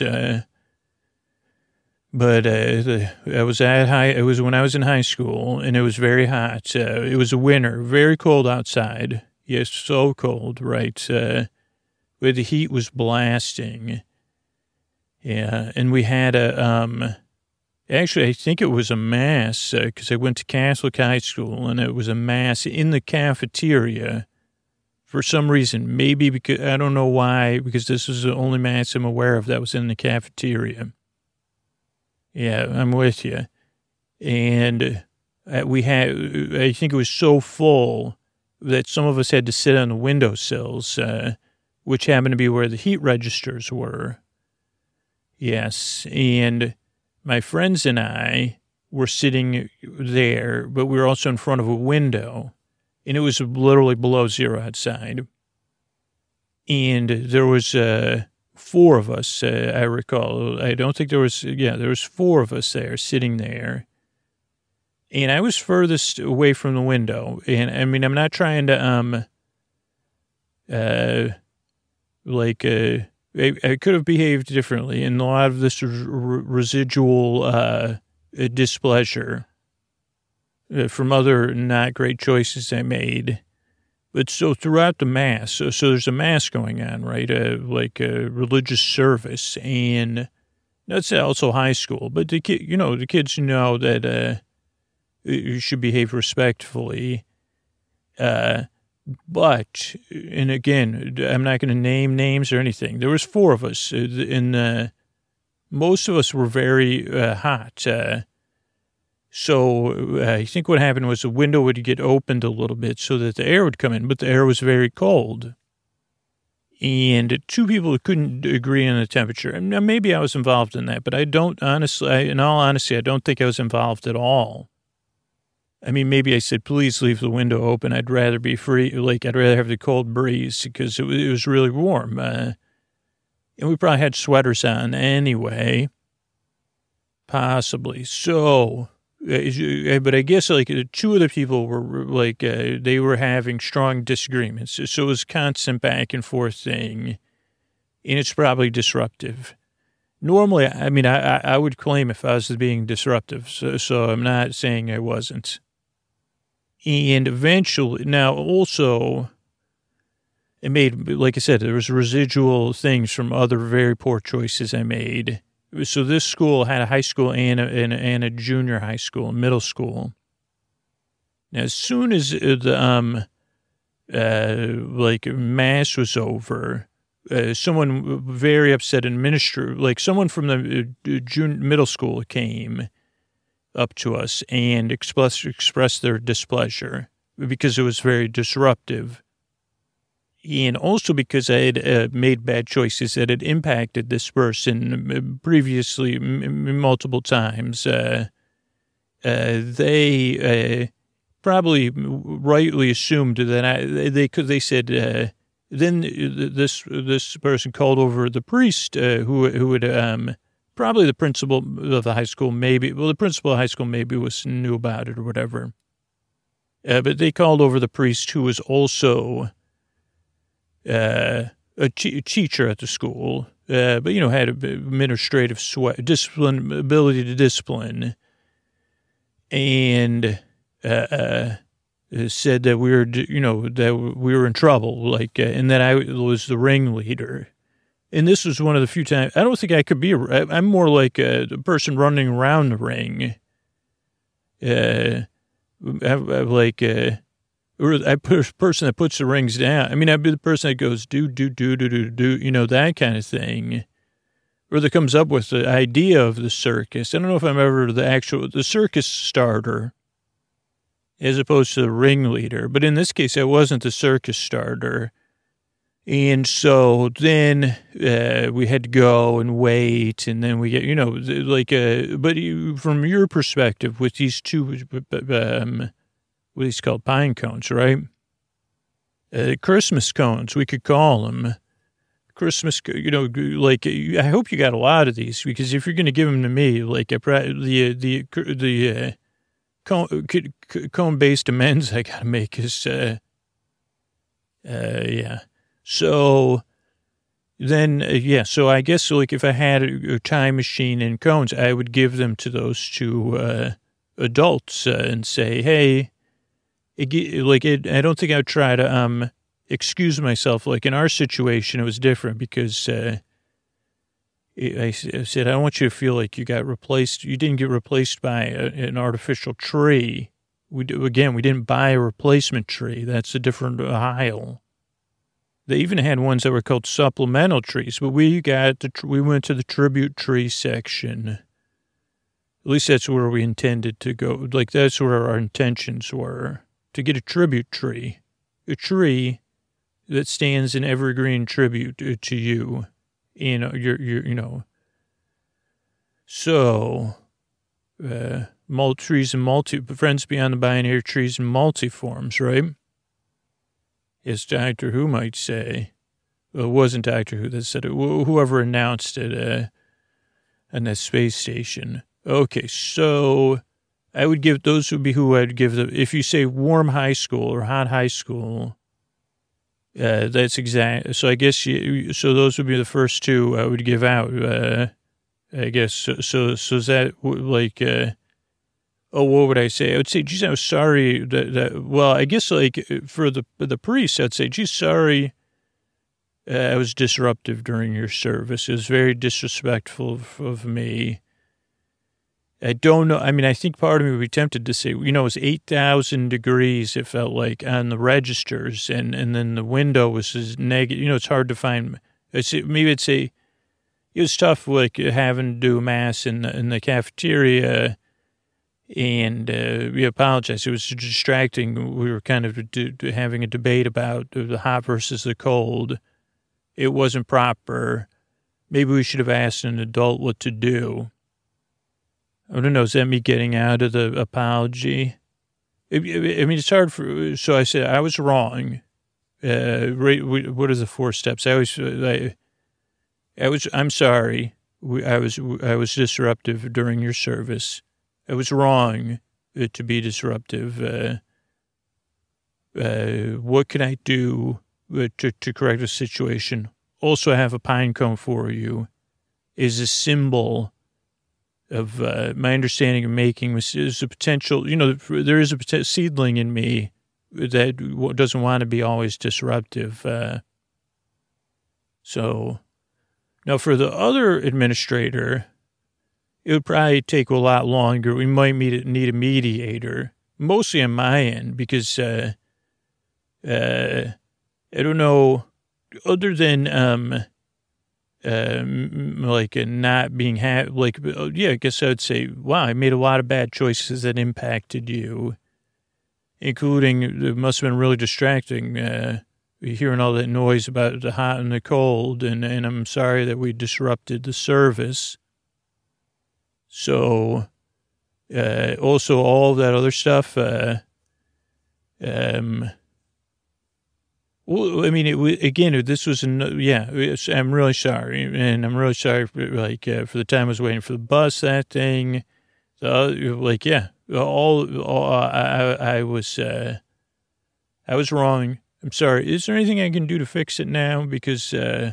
but it was when I was in high school, and it was very hot. It was a winter, very cold outside. Yes, so cold, right? Where the heat was blasting. Yeah, and we had actually, I think it was a mass, because I went to Catholic high school, and it was a mass in the cafeteria. For some reason, maybe because, I don't know why, because this is the only mass I'm aware of that was in the cafeteria. Yeah, I'm with you. And I think it was so full that some of us had to sit on the windowsills, which happened to be where the heat registers were. Yes, and my friends and I were sitting there, but we were also in front of a window. And it was literally below zero outside. And there was 4 of us, I recall. I don't think there was 4 of us there, sitting there. And I was furthest away from the window. And, I mean, I'm not trying to, I could have behaved differently. And a lot of this was residual displeasure from other not great choices I made. But so throughout the mass, so there's a mass going on, right? Like a religious service, and that's also high school. But the kids know that you should behave respectfully. But, and again, I'm not going to name names or anything. There was 4 of us, and most of us were very hot. So I think what happened was the window would get opened a little bit so that the air would come in, but the air was very cold. And 2 people couldn't agree on the temperature. Now, maybe I was involved in that, but in all honesty, I don't think I was involved at all. I mean, maybe I said, please leave the window open. I'd rather be free. Like, I'd rather have the cold breeze because it was really warm. And we probably had sweaters on anyway. Possibly. So, but I guess like 2 of the people were like, they were having strong disagreements. So it was constant back and forth thing. And it's probably disruptive. Normally, I mean, I would claim if I was being disruptive. So I'm not saying I wasn't. And eventually, now also, it made, like I said, there was residual things from other very poor choices I made. So this school had a high school and a junior high school, middle school. Now, as soon as the mass was over, someone very upset someone from the middle school came up to us and expressed their displeasure because it was very disruptive. And also because I had made bad choices that had impacted this person previously multiple times. They probably rightly assumed that they said, then this person called over the priest who would, probably the principal of the high school, the principal of high school maybe knew about it or whatever. But they called over the priest who was also a teacher at the school, but, had administrative discipline, ability to discipline, and said that that we were in trouble, and that I was the ringleader. And this was one of the few times, I don't think I could be, I'm more like the person running around the ring. Or I'm the person that puts the rings down. I mean, I'd be the person that goes, do, that kind of thing. Or that comes up with the idea of the circus. I don't know if I'm ever the circus starter as opposed to the ringleader. But in this case, I wasn't the circus starter. And so then we had to go and wait, and then we get, but from your perspective with these two, what is called pine cones, right? Christmas cones, we could call them. Christmas, I hope you got a lot of these, because if you're going to give them to me, the cone-based amends I got to make is, yeah. So then, so I guess if I had a time machine and cones, I would give them to those two adults and say, hey, I don't think I would try to excuse myself. Like in our situation, it was different because I said, I don't want you to feel like you got replaced. You didn't get replaced by an artificial tree. We didn't buy a replacement tree. That's a different aisle. They even had ones that were called supplemental trees, but we went to the tribute tree section. At least that's where we intended to go. That's where our intentions were, to get a tribute tree, a tree that stands in evergreen tribute to you. So, trees and friends beyond the binary trees and multi-forms, right? As Doctor Who might say. Well, it wasn't Doctor Who that said it. Whoever announced it on that space station. Okay, so I would give, those would be who I'd give if you say warm high school or hot high school, that's exact. So I guess so those would be the first two I would give out, I guess. So is that what would I say? I would say, geez, I was sorry well, I guess for the priest, I'd say, geez, sorry, I was disruptive during your service. It was very disrespectful of me. I don't know. I mean, I think part of me would be tempted to say, it was 8,000 degrees, it felt like, on the registers, and then the window was negative. It's hard to find. Maybe I'd say it was tough, having to do mass in the cafeteria. And we apologize. It was distracting. We were kind of having a debate about the hot versus the cold. It wasn't proper. Maybe we should have asked an adult what to do. I don't know. Is that me getting out of the apology? I mean, it's hard so I said, I was wrong. What are the 4 steps? I'm sorry. I was disruptive during your service. I was wrong to be disruptive. What can I do to correct the situation? Also, I have a pine cone for you. Is a symbol of my understanding of making is a potential. There is a seedling in me that doesn't want to be always disruptive. So now for the other administrator, it would probably take a lot longer. We might need a mediator, mostly on my end, because I don't know, other than not being I guess I would say, wow, I made a lot of bad choices that impacted you, including it must have been really distracting hearing all that noise about the hot and the cold, and I'm sorry that we disrupted the service. So, also all that other stuff, well, I mean, again, this was, I'm really sorry. And I'm really sorry for the time I was waiting for the bus, that thing. So, I was wrong. I'm sorry. Is there anything I can do to fix it now? Because, I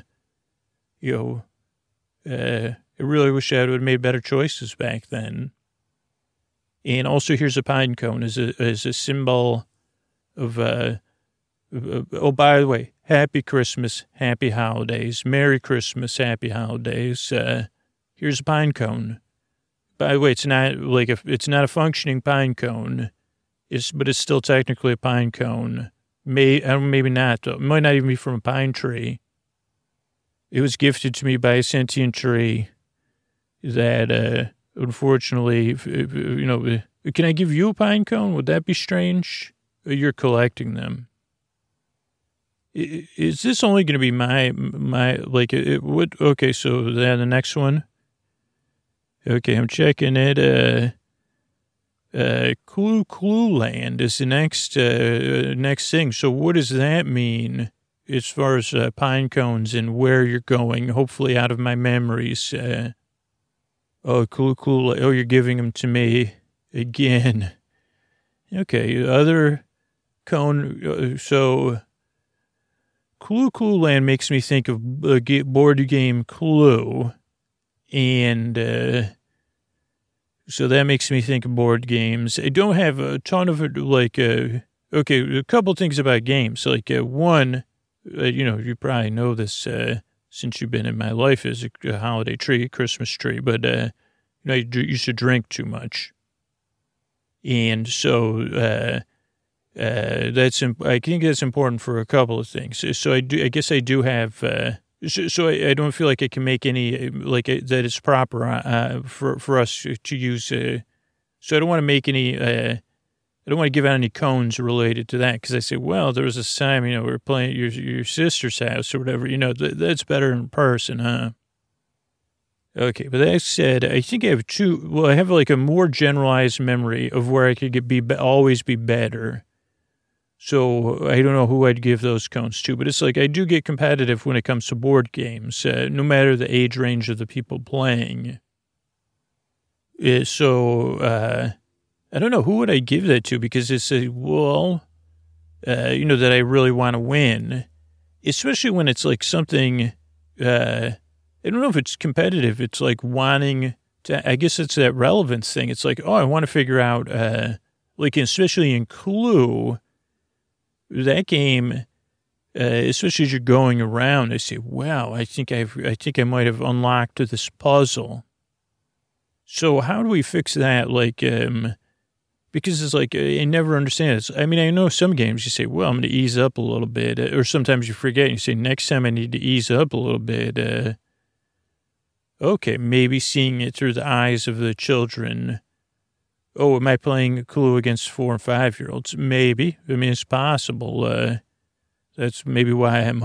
really wish I would have made better choices back then. And also, here's a pine cone as a symbol of, oh, by the way, Happy Christmas, Happy Holidays, Merry Christmas, Happy Holidays. Here's a pine cone. By the way, it's not a functioning pine cone, but it's still technically a pine cone. Maybe not, though. It might not even be from a pine tree. It was gifted to me by a sentient tree that, unfortunately, can I give you a pine cone? Would that be strange? You're collecting them. Is this only going to be okay, so then the next one. Okay, I'm checking it. Clue Land is the next thing. So what does that mean as far as pine cones and where you're going? Hopefully out of my memories. Clue. Oh, you're giving them to me again. Okay, other cone. So Clue Land makes me think of board game Clue. And so that makes me think of board games. I don't have a ton of it, a couple things about games. One, you probably know this since you've been in my life as a holiday tree, Christmas tree, but, I used to drink too much. And so I think that's important for a couple of things. So I guess I do have... So I don't feel like I can make any, that it's proper for us to use. So I don't want to make any, I don't want to give out any cones related to that because I say, well, there was this time, we were playing at your sister's house or whatever, that's better in person, huh? Okay, but that said, I think I have I have a more generalized memory of where I could always be better. So I don't know who I'd give those cones to, but it's I do get competitive when it comes to board games, no matter the age range of the people playing. So I don't know, who would I give that to? Because it's that I really want to win, especially when it's something, I don't know if it's competitive. It's wanting to, I guess it's that relevance thing. It's I want to figure out, especially in Clue, that game, especially as you're going around, I say, wow, I think I might have unlocked this puzzle. So how do we fix that? Because it's I never understand it. I mean, I know some games you say, well, I'm going to ease up a little bit. Or sometimes you forget and you say, next time I need to ease up a little bit. Okay, maybe seeing it through the eyes of the children. Oh, am I playing Clue against 4 and 5-year-olds? Maybe. I mean, it's possible. That's maybe why I'm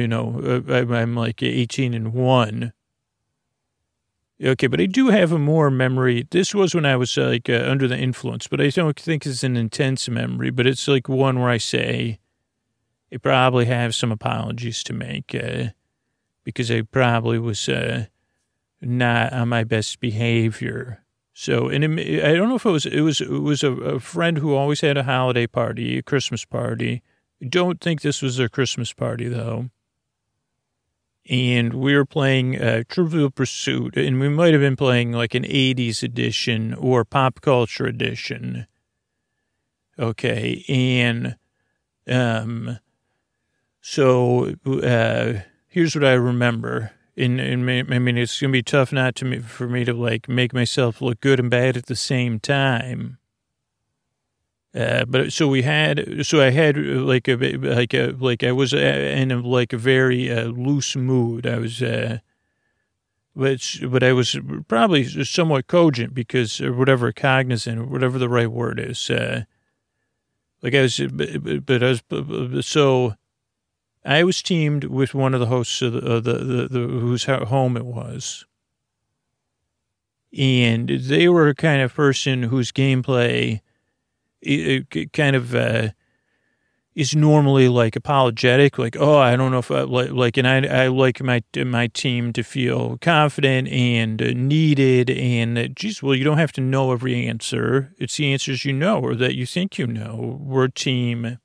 18 and 1. Okay, but I do have a more memory. This was when I was under the influence, but I don't think it's an intense memory, but it's one where I say I probably have some apologies to make because I probably was not on my best behavior. So, and I don't know if it was a friend who always had a holiday party, a Christmas party. I don't think this was their Christmas party, though. And we were playing Trivial Pursuit, and we might have been playing an 80s edition or pop culture edition. Okay, and so here's what I remember. And I mean, it's going to be tough for me to make myself look good and bad at the same time. But I had I was in a very loose mood. I was, but I was probably somewhat cogent because cognizant, or whatever the right word is. I was teamed with one of the hosts of the whose home it was. And they were a kind of person whose gameplay kind of is normally like apologetic, like, oh, I don't know if I like, and I like my team to feel confident and needed, and geez, well, you don't have to know every answer. It's the answers you know or that you think you know. We're a team.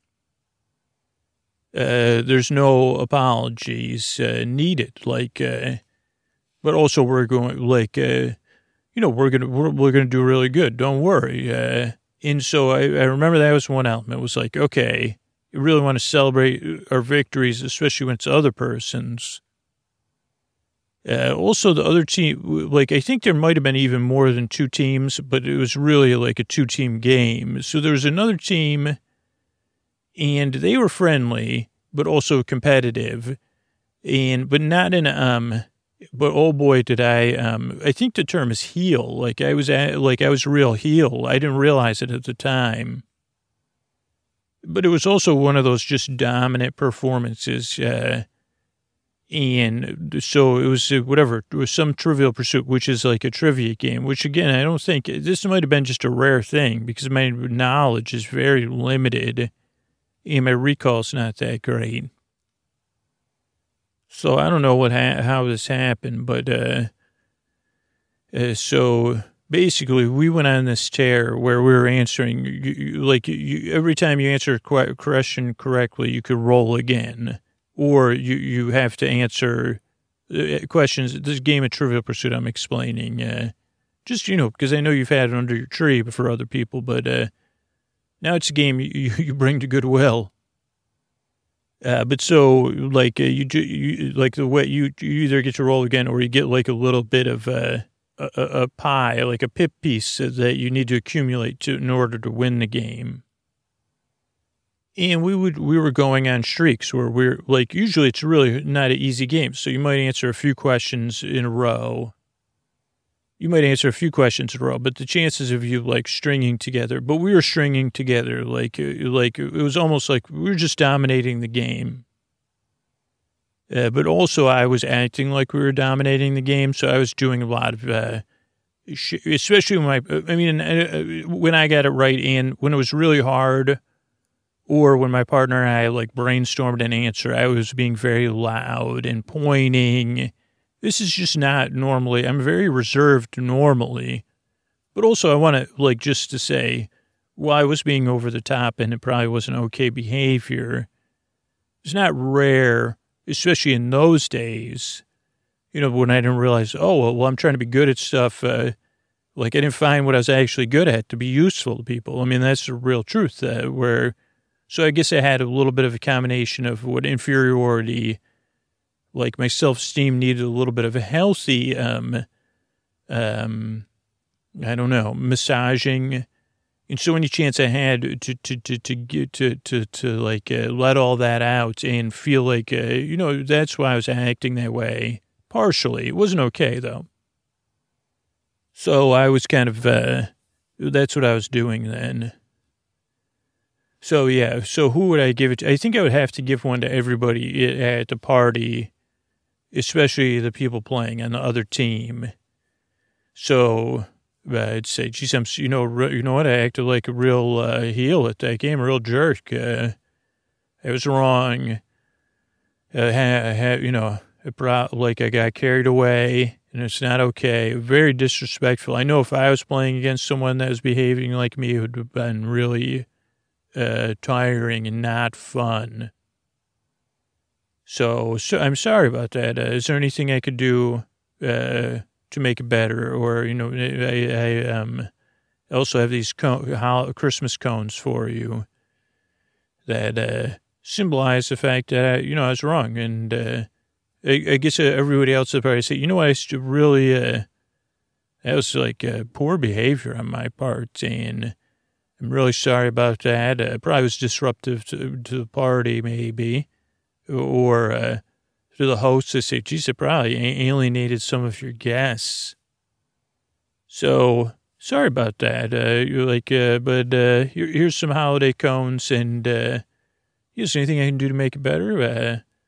There's no apologies needed. Like, but also we're going like, we're gonna do really good. Don't worry. And so I remember that was one element. It was like, okay, you really want to celebrate our victories, especially when it's other person's. Also, the other team, like, I think there might have been even more than two teams, but it was really like a 2-team game. So there was another team, and they were friendly, but also competitive, but not in, but oh boy, did I think the term is heel. Like I was a real heel. I didn't realize it at the time. But it was also one of those just dominant performances. And so it was whatever, it was some Trivial Pursuit, which is like a trivia game, which again, I don't think this might have been just a rare thing because my knowledge is very limited and my recall's not that great. So I don't know how this happened, but so basically we went on this tear where we were answering, every time you answer a question correctly, you could roll again, or you have to answer questions. This game of Trivial Pursuit I'm explaining, just, because I know you've had it under your tree for other people, but now it's a game you bring to goodwill. But so like you like the way you either get to roll again or you get like a little bit of a pie, like a pip piece that you need to accumulate in order to win the game. And we were going on streaks where we're like, usually it's really not an easy game. So you might answer a few questions in a row. But the chances of you like stringing together, but we were stringing together, like it was almost like we were just dominating the game. But also I was acting like we were dominating the game. So I was doing a lot of, especially when I got it right and when it was really hard or when my partner and I like brainstormed an answer, I was being very loud and pointing. This is just not normally. I'm very reserved normally, but also I want to like just to say, while I was being over the top and it probably wasn't okay behavior, it's not rare, especially in those days, when I didn't realize, well, I'm trying to be good at stuff. Like I didn't find what I was actually good at to be useful to people. I mean, that's the real truth so I guess I had a little bit of a combination of what inferiority, like my self-esteem needed a little bit of a healthy, I don't know, massaging. And so any chance I had to let all that out and feel like, that's why I was acting that way. Partially. It wasn't okay though. So I was kind of, that's what I was doing then. So yeah. So who would I give it to? I think I would have to give one to everybody at the party, especially the people playing on the other team. So I'd say, geez, you know what? I acted like a real heel at that game, a real jerk. I was wrong. I got carried away, and it's not okay. Very disrespectful. I know if I was playing against someone that was behaving like me, it would have been really tiring and not fun. So I'm sorry about that. Is there anything I could do to make it better? Or, I also have these Christmas cones for you that symbolize the fact that, I was wrong. And I guess everybody else would probably say, I used to really, that was like poor behavior on my part. And I'm really sorry about that. Probably was disruptive to the party, maybe. Or to the host to say, geez, it probably alienated some of your guests. So sorry about that. But here's some holiday cones, and is there anything I can do to make it better?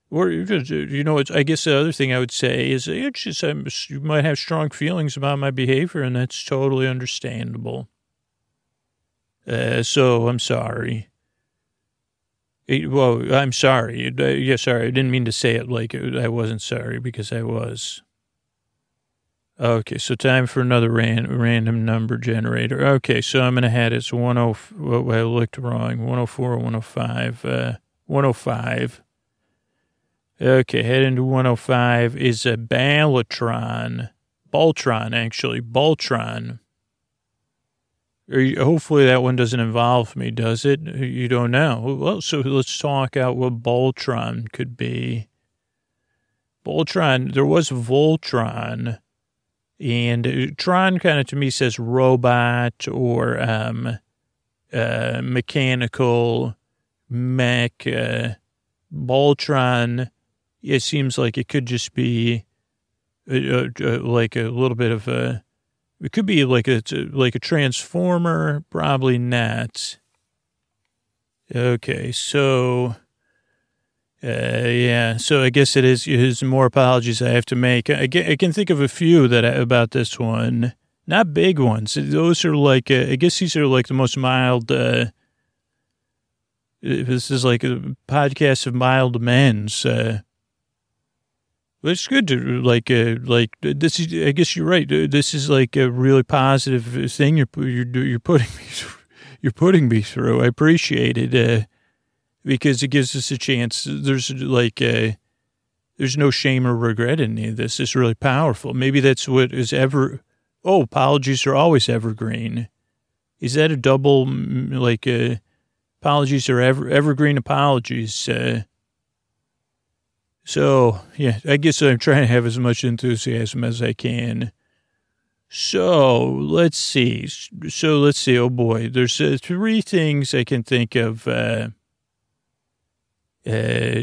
Or, you know, I guess the other thing I would say is it's just, you might have strong feelings about my behavior, and that's totally understandable. So I'm sorry. Well, I'm sorry. Yeah, sorry. I didn't mean to say it like I wasn't sorry, because I was. Okay, so time for another random number generator. Okay, so I'm going to have it's 10. Well, I looked wrong. 104 or 105. 105. Okay, head into 105 is a Baltron. Baltron, actually. Baltron. Hopefully that one doesn't involve me, does it? You don't know. Well, so let's talk out what Baltron could be. Baltron, there was Voltron. And Tron kind of to me says robot or mechanical, mech. Baltron, it seems like it could just be like a little bit of a, it could be like a transformer, probably not. Okay, so, yeah, so I guess it is more apologies I have to make. I can think of a few about this one, not big ones. Those are like, I guess these are like the most mild, this is like a podcast of mild amends. But it's good to like this is, I guess you're right. This is like a really positive thing you're putting me through. I appreciate it because it gives us a chance. There's like there's no shame or regret in any of this. It's really powerful. Maybe that's what is ever. Oh, apologies are always evergreen. Is that a double like? Apologies are evergreen apologies. So, yeah, I guess I'm trying to have as much enthusiasm as I can. So, let's see. Oh, boy. There's three things I can think of that, I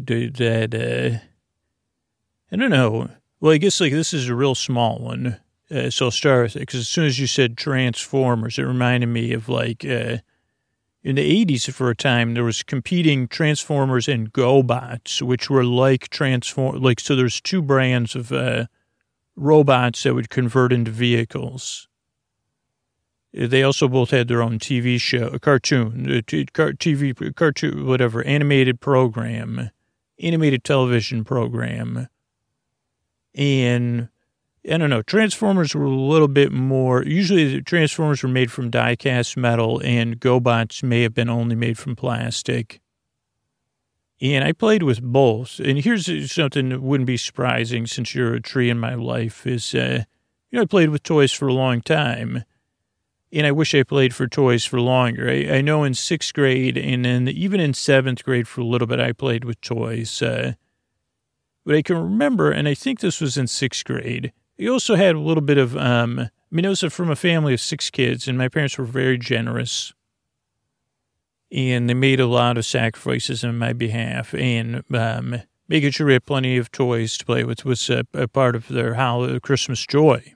don't know. Well, I guess, like, this is a real small one. So I'll start with it, because as soon as you said Transformers, it reminded me of, like, in the 80s, for a time, there was competing Transformers and GoBots, which were like so there's two brands of robots that would convert into vehicles. They also both had their own TV show, a cartoon, cartoon, whatever, animated television program. And I don't know, Transformers were a little bit more, usually the Transformers were made from die-cast metal and GoBots may have been only made from plastic. And I played with both. And here's something that wouldn't be surprising since you're a tree in my life is, I played with toys for a long time. And I wish I played for toys for longer. I know in 6th grade and then even in 7th grade for a little bit, I played with toys. But I can remember, and I think this was in 6th grade, he also had a little bit of, it was from a family of 6 kids, and my parents were very generous. And they made a lot of sacrifices on my behalf, and making sure we had plenty of toys to play with was a part of their Christmas joy.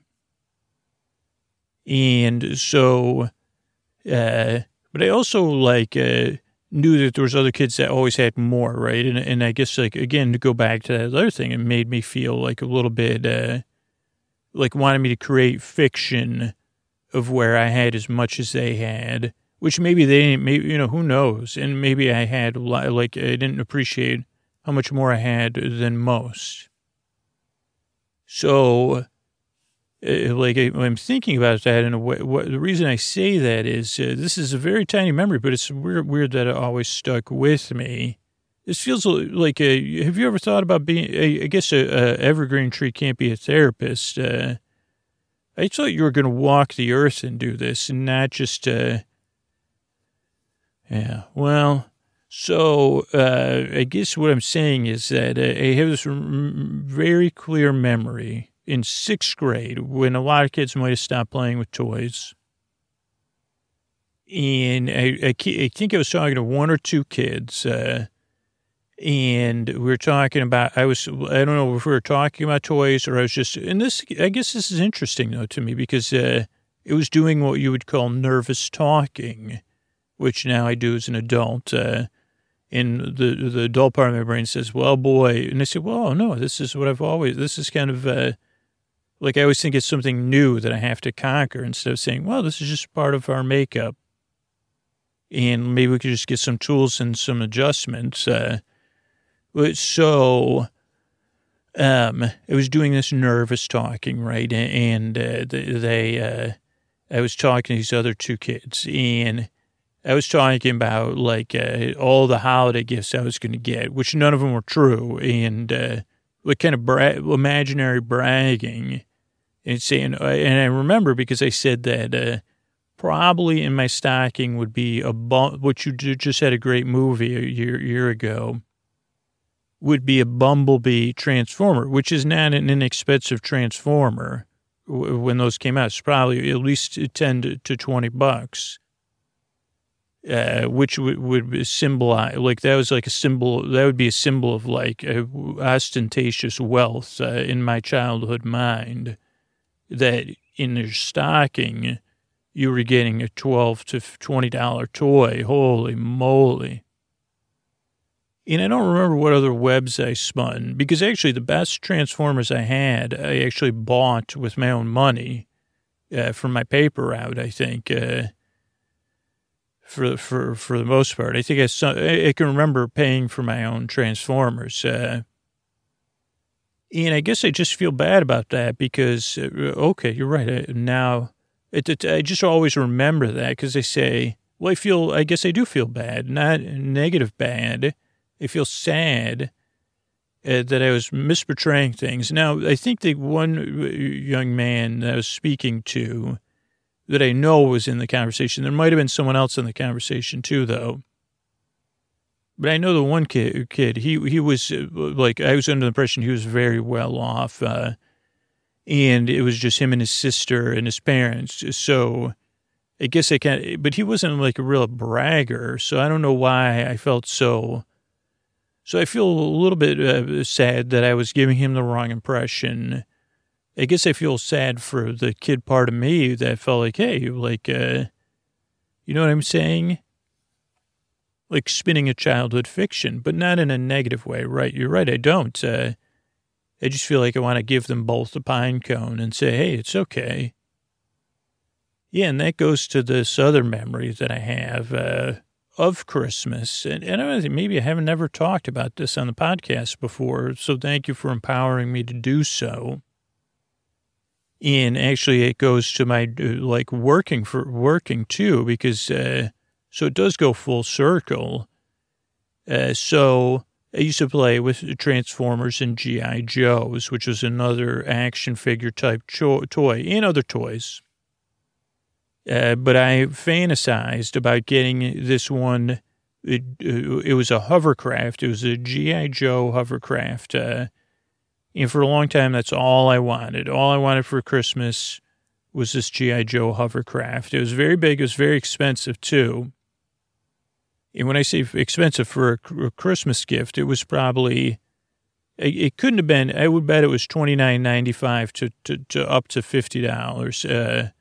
And so, but I also, knew that there was other kids that always had more, right? And I guess, again, to go back to that other thing, it made me feel like a little bit... wanted me to create fiction of where I had as much as they had, which maybe they didn't, maybe, who knows? And maybe I had, I didn't appreciate how much more I had than most. So, I'm thinking about that in a way, the reason I say that is, this is a very tiny memory, but it's weird that it always stuck with me. This feels like have you ever thought about being, I guess a evergreen tree can't be a therapist. I thought you were going to walk the earth and do this and not just, yeah, well, so I guess what I'm saying is that I have this very clear memory in 6th grade when a lot of kids might have stopped playing with toys. And I think I was talking to one or two kids, and we were talking about, I don't know if we were talking about toys or I was just, and this, I guess this is interesting though to me because it was doing what you would call nervous talking, which now I do as an adult. And And the adult part of my brain says, well, boy. And I say, well, no, this is what this is kind of, like I always think it's something new that I have to conquer instead of saying, well, this is just part of our makeup. And maybe we could just get some tools and some adjustments. I was doing this nervous talking, right? And I was talking to these other two kids, and I was talking about like all the holiday gifts I was going to get, which none of them were true, and like kind of imaginary bragging, and saying, and I remember because I said that probably in my stocking would be which you just had a great movie a year ago, would be a Bumblebee Transformer, which is not an inexpensive Transformer. When those came out, it's probably at least $10 to $20, which would symbolize, like that was like a symbol, that would be a symbol of like ostentatious wealth in my childhood mind, that in their stocking, you were getting a $12 to $20 toy. Holy moly. And I don't remember what other webs I spun, because actually the best Transformers I had, I actually bought with my own money from my paper route, I think, for the most part. I think I can remember paying for my own Transformers. And I guess I just feel bad about that because, okay, you're right. I just always remember that because they say, well, I guess I do feel bad, not negative bad. I feel sad that I was misportraying things. Now, I think the one young man that I was speaking to that I know was in the conversation, there might have been someone else in the conversation too, though. But I know the one kid, he was like, I was under the impression he was very well off, and it was just him and his sister and his parents. So I guess but he wasn't like a real bragger, so I don't know why I felt so. So I feel a little bit sad that I was giving him the wrong impression. I guess I feel sad for the kid part of me that felt like, hey, like, you know what I'm saying? Like spinning a childhood fiction, but not in a negative way, right? You're right, I don't. I just feel like I want to give them both a pine cone and say, hey, it's okay. Yeah, and that goes to this other memory that I have of Christmas. And I don't know, maybe I haven't never talked about this on the podcast before, so thank you for empowering me to do so. And actually it goes to my, like, working too, because, so it does go full circle. So I used to play with Transformers and G.I. Joes, which was another action figure type toy, and other toys. But I fantasized about getting this one. It was a hovercraft. It was a G.I. Joe hovercraft. And for a long time, that's all I wanted. All I wanted for Christmas was this G.I. Joe hovercraft. It was very big. It was very expensive, too. And when I say expensive for a Christmas gift, it was probably, it couldn't have been, I would bet it was $29.95 to up to $50.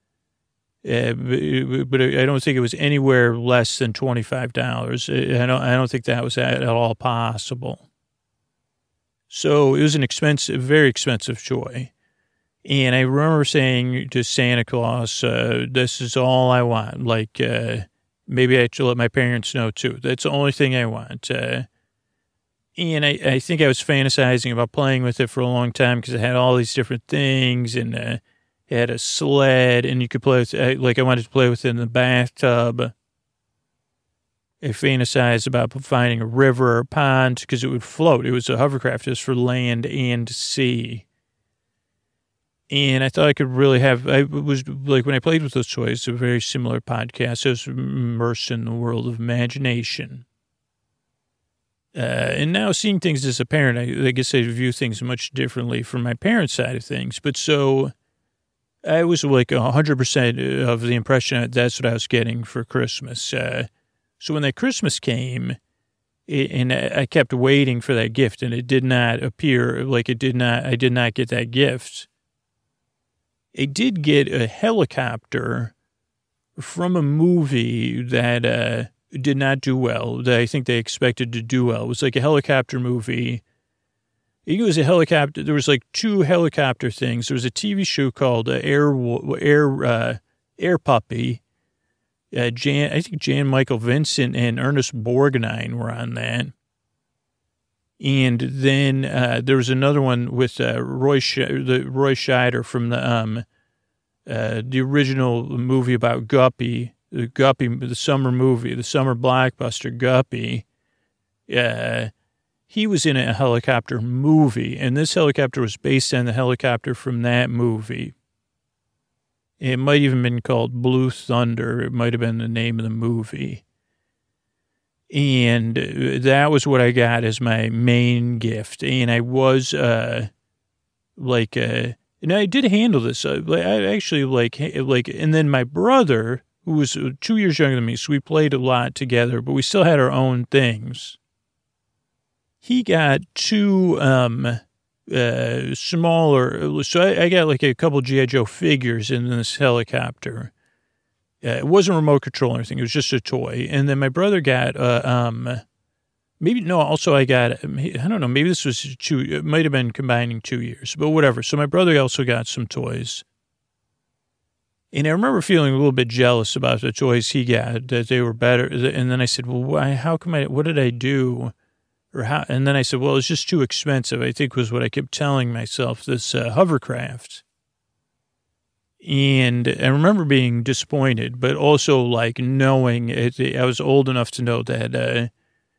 But I don't think it was anywhere less than $25. I don't think that was at all possible. So it was an very expensive toy. And I remember saying to Santa Claus, this is all I want. Like, maybe I should let my parents know too. That's the only thing I want. And I think I was fantasizing about playing with it for a long time because it had all these different things, and it had a sled, and you could play with it. Like, I wanted to play with it in the bathtub. I fantasized about finding a river or a pond because it would float. It was a hovercraft just for land and sea. And I thought I could really I was like, when I played with those toys, a very similar podcast. I was immersed in the world of imagination. And now seeing things as a parent, I guess I view things much differently from my parents' side of things. But so I was like 100% of the impression that that's what I was getting for Christmas. So when that Christmas came, and I kept waiting for that gift, and it did not appear, like I did not get that gift. I did get a helicopter from a movie that did not do well that I think they expected to do well. It was like a helicopter movie. It was a helicopter. There was like 2 helicopter things. There was a TV show called Air Puppy. I think Jan Michael Vincent and Ernest Borgnine were on that. And then there was another one with Roy Scheider from the original movie about Guppy, the summer movie, the summer blockbuster Guppy. He was in a helicopter movie, and this helicopter was based on the helicopter from that movie. It might even been called Blue Thunder. It might have been the name of the movie. And that was what I got as my main gift. And I was, and I did handle this. I actually, and then my brother, who was 2 years younger than me, so we played a lot together, but we still had our own things. He got 2, smaller, so I got like a couple G.I. Joe figures in this helicopter. It wasn't remote control or anything. It was just a toy. And then my brother got, I got, I don't know, maybe this was it might have been combining 2 years, but whatever. So my brother also got some toys. And I remember feeling a little bit jealous about the toys he got, that they were better. And then I said, well, what did I do? And then I said, well, it's just too expensive, I think was what I kept telling myself, this hovercraft. And I remember being disappointed, but also like knowing I was old enough to know that that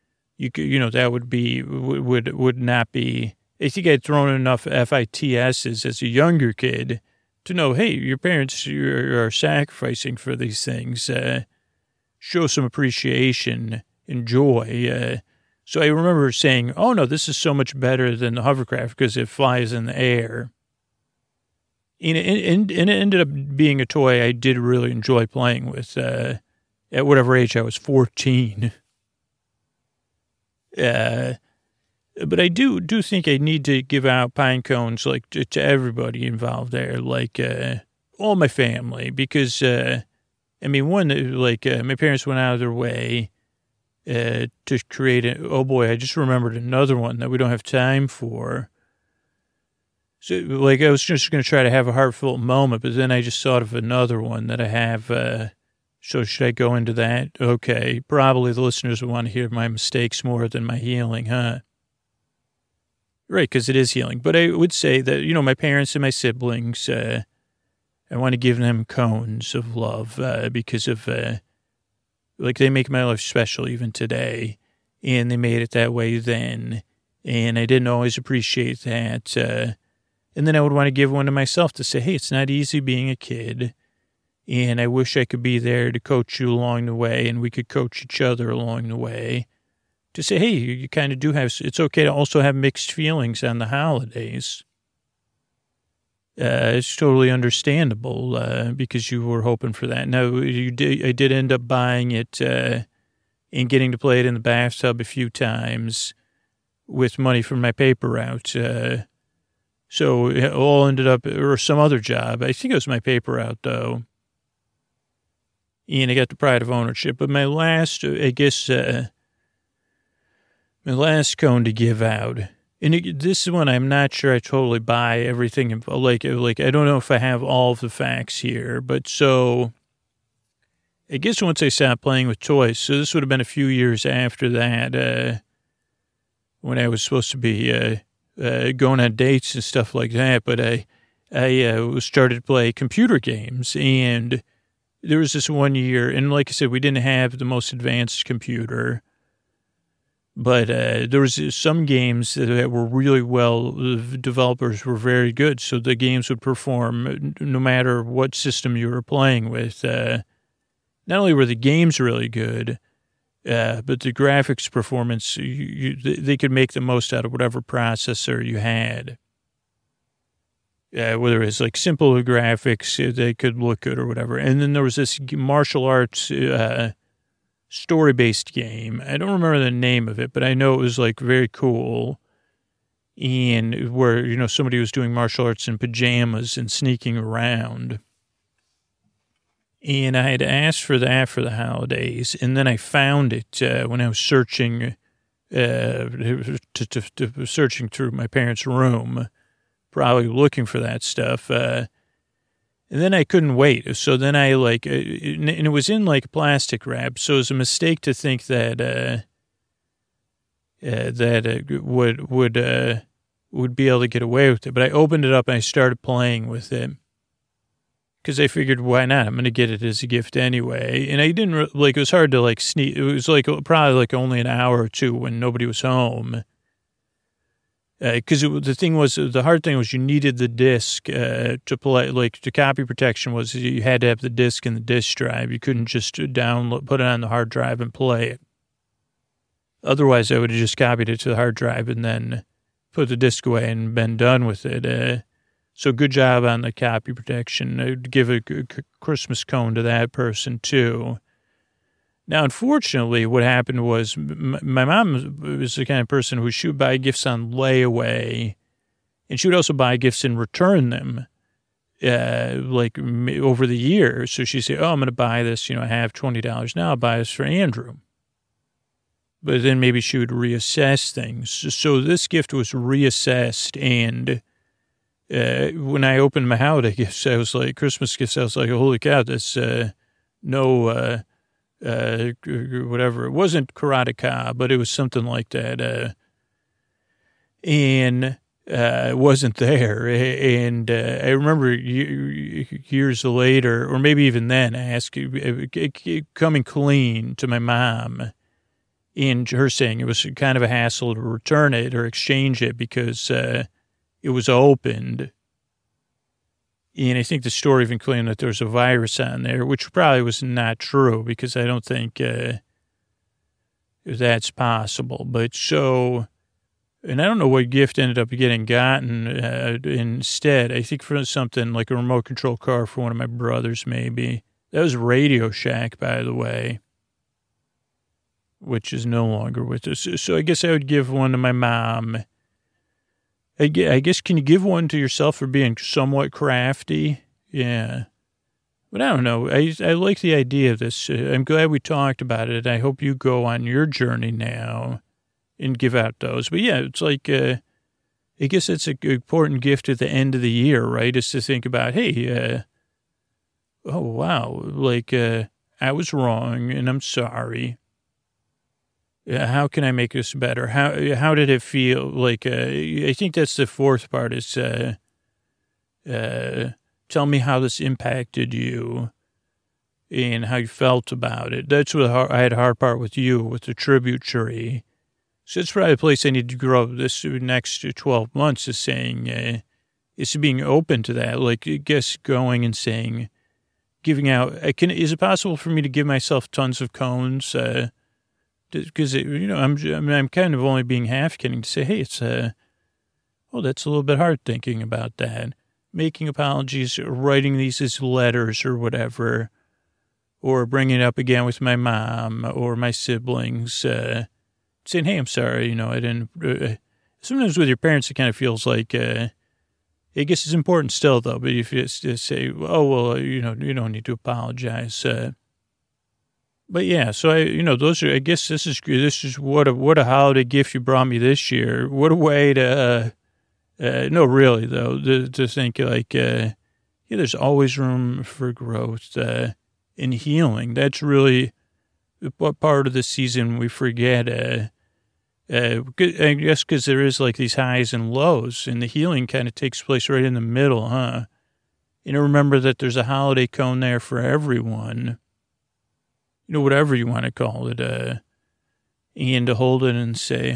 would not be. I think I'd thrown enough FITSs as a younger kid to know, hey, your parents are sacrificing for these things. Show some appreciation, enjoy. So I remember saying, oh, no, this is so much better than the hovercraft because it flies in the air. And it ended up being a toy I did really enjoy playing with at whatever age I was, 14. But I do think I need to give out pine cones like to everybody involved there, like all my family, because, my parents went out of their way to create I just remembered another one that we don't have time for. So, I was just going to try to have a heartfelt moment, but then I just thought of another one that I have. So should I go into that? Okay. Probably the listeners will want to hear my mistakes more than my healing, huh? Right, because it is healing. But I would say that, my parents and my siblings, I want to give them cones of love because of, they make my life special even today. And they made it that way then. And I didn't always appreciate that. And then I would want to give one to myself to say, hey, it's not easy being a kid. And I wish I could be there to coach you along the way, and we could coach each other along the way. To say, hey, you kind of do have, it's okay to also have mixed feelings on the holidays. It's totally understandable because you were hoping for that. Now, I did end up buying it and getting to play it in the bathtub a few times with money from my paper route. So it all ended up, or some other job. I think it was my paper route, though. And I got the pride of ownership. But my last, my last cone to give out, and this is one I'm not sure I totally buy everything. Like I don't know if I have all of the facts here, but so I guess once I stopped playing with toys, so this would have been a few years after that, when I was supposed to be going on dates and stuff like that. But I started to play computer games, and there was this one year, and like I said, we didn't have the most advanced computer. But there was some games that were really well, the developers were very good, so the games would perform no matter what system you were playing with. Not only were the games really good, but the graphics performance, they could make the most out of whatever processor you had. Whether it's like simple graphics, they could look good or whatever. And then there was this martial arts story-based game. I don't remember the name of it, but I know it was like very cool. And where, somebody was doing martial arts in pajamas and sneaking around. And I had asked for that for the holidays, and then I found it when I was searching, searching through my parents' room, probably looking for that stuff. And then I couldn't wait. So then I and it was in like plastic wrap. So it was a mistake to think that would be able to get away with it. But I opened it up and I started playing with it. Because I figured, why not? I'm going to get it as a gift anyway. And I didn't, it was hard to, sneak. It was, probably, only an hour or two when nobody was home. Because the thing was, the hard thing was you needed the disc to play, the copy protection was you had to have the disc in the disc drive. You couldn't just put it on the hard drive and play it. Otherwise, I would have just copied it to the hard drive and then put the disc away and been done with it. So good job on the copy protection. I'd give a Christmas cone to that person, too. Now, unfortunately, what happened was my mom was the kind of person who she would buy gifts on layaway, and she would also buy gifts and return them, over the years. So she'd say, I'm going to buy this. I have $20 now. I'll buy this for Andrew. But then maybe she would reassess things. So this gift was reassessed, and when I opened my holiday gifts, Christmas gifts, I was like, holy cow, that's whatever. It wasn't Karateka, but it was something like that. And it wasn't there. And I remember years later, or maybe even then, coming clean to my mom and her saying it was kind of a hassle to return it or exchange it because it was opened. And I think the story even claimed that there was a virus on there, which probably was not true because I don't think that's possible. But so, and I don't know what gift ended up getting gotten instead. I think for something like a remote control car for one of my brothers, maybe. That was Radio Shack, by the way, which is no longer with us. So I guess I would give one to my mom. I guess, can you give one to yourself for being somewhat crafty? Yeah. But I don't know. I like the idea of this. I'm glad we talked about it. I hope you go on your journey now and give out those. But yeah, it's I guess it's an important gift at the end of the year, right? Is to think about, hey, oh, wow, I was wrong and I'm sorry. How can I make this better? How did it feel? I think that's the fourth part is, tell me how this impacted you and how you felt about it. That's what I had a hard part with you, with the tributary. So it's probably a place I need to grow this next 12 months is saying, is being open to that. I guess going and saying, giving out, is it possible for me to give myself tons of cones? Because, I'm kind of only being half kidding to say, hey, it's, that's a little bit hard thinking about that. Making apologies, writing these as letters or whatever, or bringing it up again with my mom or my siblings, saying, hey, I'm sorry, I didn't, sometimes with your parents, it kind of feels like, I guess it's important still, though, but if you just say, you don't need to apologize, but yeah, so those are, I guess this is what a holiday gift you brought me this year. What a way to, no, really though, to think there's always room for growth, and healing. That's really what part of the season we forget, I guess because there is these highs and lows and the healing kind of takes place right in the middle, huh? Remember that there's a holiday cone there for everyone. Whatever you want to call it, and to hold it and say,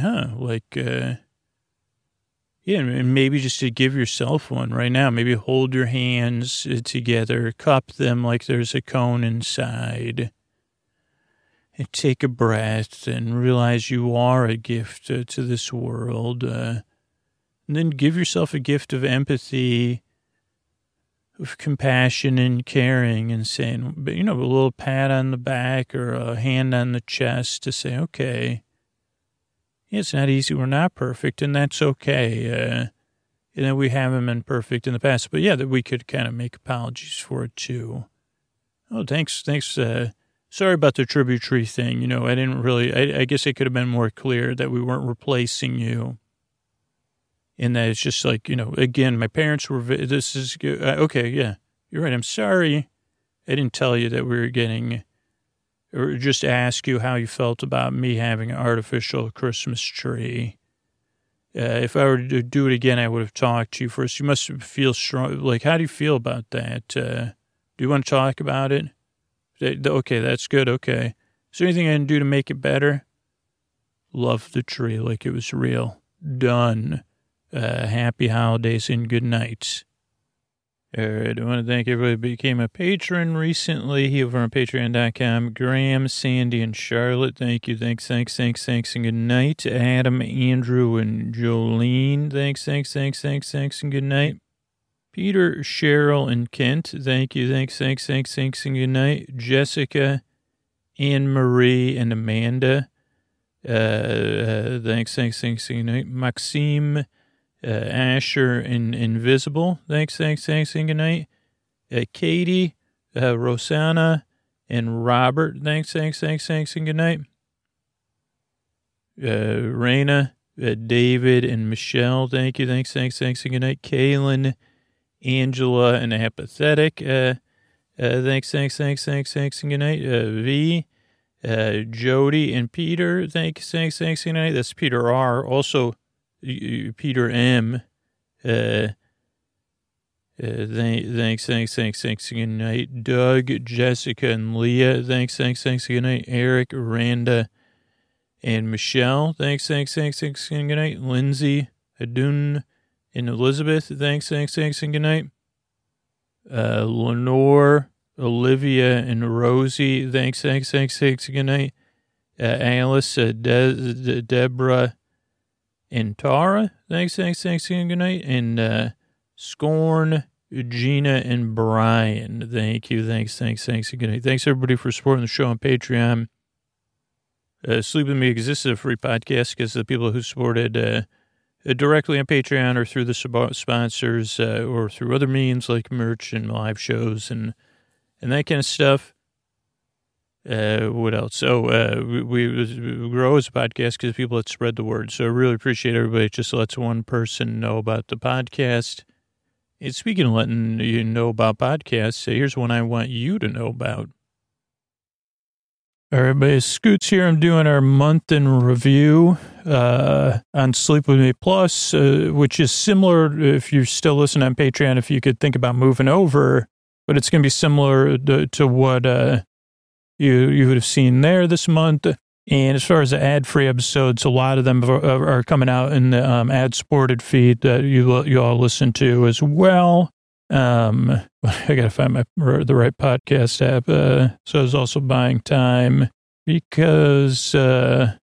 and maybe just to give yourself one right now, maybe hold your hands together, cup them like there's a cone inside, and take a breath and realize you are a gift to this world, and then give yourself a gift of empathy, of compassion and caring and saying, a little pat on the back or a hand on the chest to say, okay, it's not easy. We're not perfect, and that's okay. And we haven't been perfect in the past, but yeah, that we could kind of make apologies for it too. Oh, thanks. Sorry about the tribute tree thing. You know, I didn't really, I guess it could have been more clear that we weren't replacing you. And that it's just like, you know, again, my parents were, this is, okay, yeah, you're right. I'm sorry. I didn't tell you that we were getting, or just ask you how you felt about me having an artificial Christmas tree. If I were to do it again, I would have talked to you first. You must feel strong. Like, how do you feel about that? Do you want to talk about it? Okay, that's good. Okay. Is there anything I can do to make it better? Love the tree like it was real. Done. Happy holidays and good night. All right. I want to thank everybody who became a patron recently over on patreon.com. Graham, Sandy, and Charlotte. Thank you. Thanks, and good night. Adam, Andrew, and Jolene. Thanks, and good night. Peter, Cheryl, and Kent, thank you. Thanks, and good night. Jessica, Anne Marie, and Amanda, thanks, and good night. Maxime, Asher, and Invisible, thanks, and good night. Katie, Rosanna, and Robert, thanks, and good night. Raina, David, and Michelle, thank you. Thanks, and good night. Kaylin, Angela, and Apathetic, thanks, and good night. V, Jody, and Peter, thanks, and good night. That's Peter R. Also, Peter M, thanks, and good night. Doug, Jessica, and Leah, thanks, and good night. Eric, Randa, and Michelle, thanks, and good night. Lindsay, Adun, and Elizabeth, thanks, and good night. Lenore, Olivia, and Rosie, thanks, and good night. Alice, Deborah, and Tara, thanks, and good night. And Scorn, Gina, and Brian, thank you, thanks, and good night. Thanks, everybody, for supporting the show on Patreon. Sleep With Me exists as a free podcast because the people who supported directly on Patreon or through the sponsors or through other means like merch and live shows and that kind of stuff. What else? We grow as a podcast because people that spread the word. So I really appreciate everybody. It just lets one person know about the podcast. And speaking of letting you know about podcasts, here's one I want you to know about. All right, everybody, Scoots here. I'm doing our month in review on Sleep With Me Plus, which is similar, if you're still listening on Patreon, if you could think about moving over, but it's going to be similar to what you would have seen there this month. And as far as the ad-free episodes, a lot of them are coming out in the ad-supported feed that you all listen to as well. I got to find the right podcast app. So I was also buying time because, so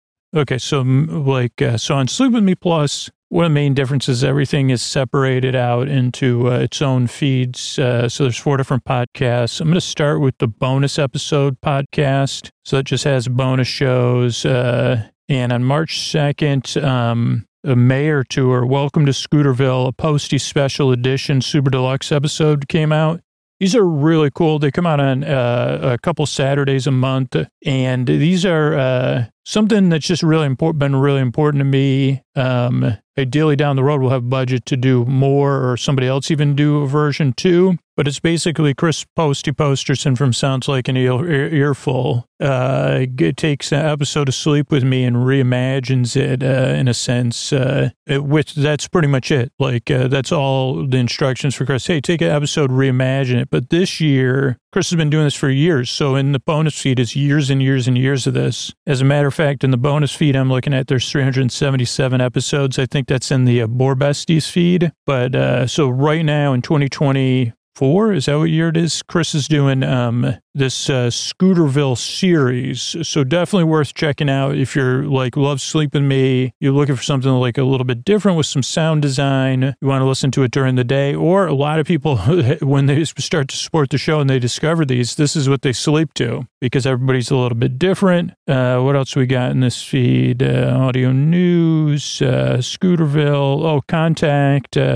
on Sleep With Me Plus, one of the main differences is everything is separated out into its own feeds. So there's 4 different podcasts. I'm going to start with the bonus episode podcast. So it just has bonus shows. And on March 2nd, a Mayor Tour, Welcome to Scooterville, a Posty Special Edition Super Deluxe episode came out. These are really cool. They come out on a couple Saturdays a month, and these are something that's just been really important to me. Ideally, down the road, we'll have budget to do more, or somebody else even do a version 2. But it's basically Chris Posty Posterson from Sounds Like an Earful. It takes an episode of Sleep With Me and reimagines it in a sense. That's pretty much it. That's all the instructions for Chris. Hey, take an episode, reimagine it. But this year, Chris has been doing this for years. So in the bonus feed, it's years and years and years of this. As a matter of fact, in the bonus feed I'm looking at, there's 377 episodes. I think that's in the Boar Besties feed. But so right now in 2024, is that what year it is? Chris is doing this Scooterville series. So definitely worth checking out if you're love Sleep With Me. You're looking for something a little bit different with some sound design. You want to listen to it during the day. Or a lot of people, when they start to support the show and they discover these, this is what they sleep to because everybody's a little bit different. What else we got in this feed? Audio news, Scooterville, Contact,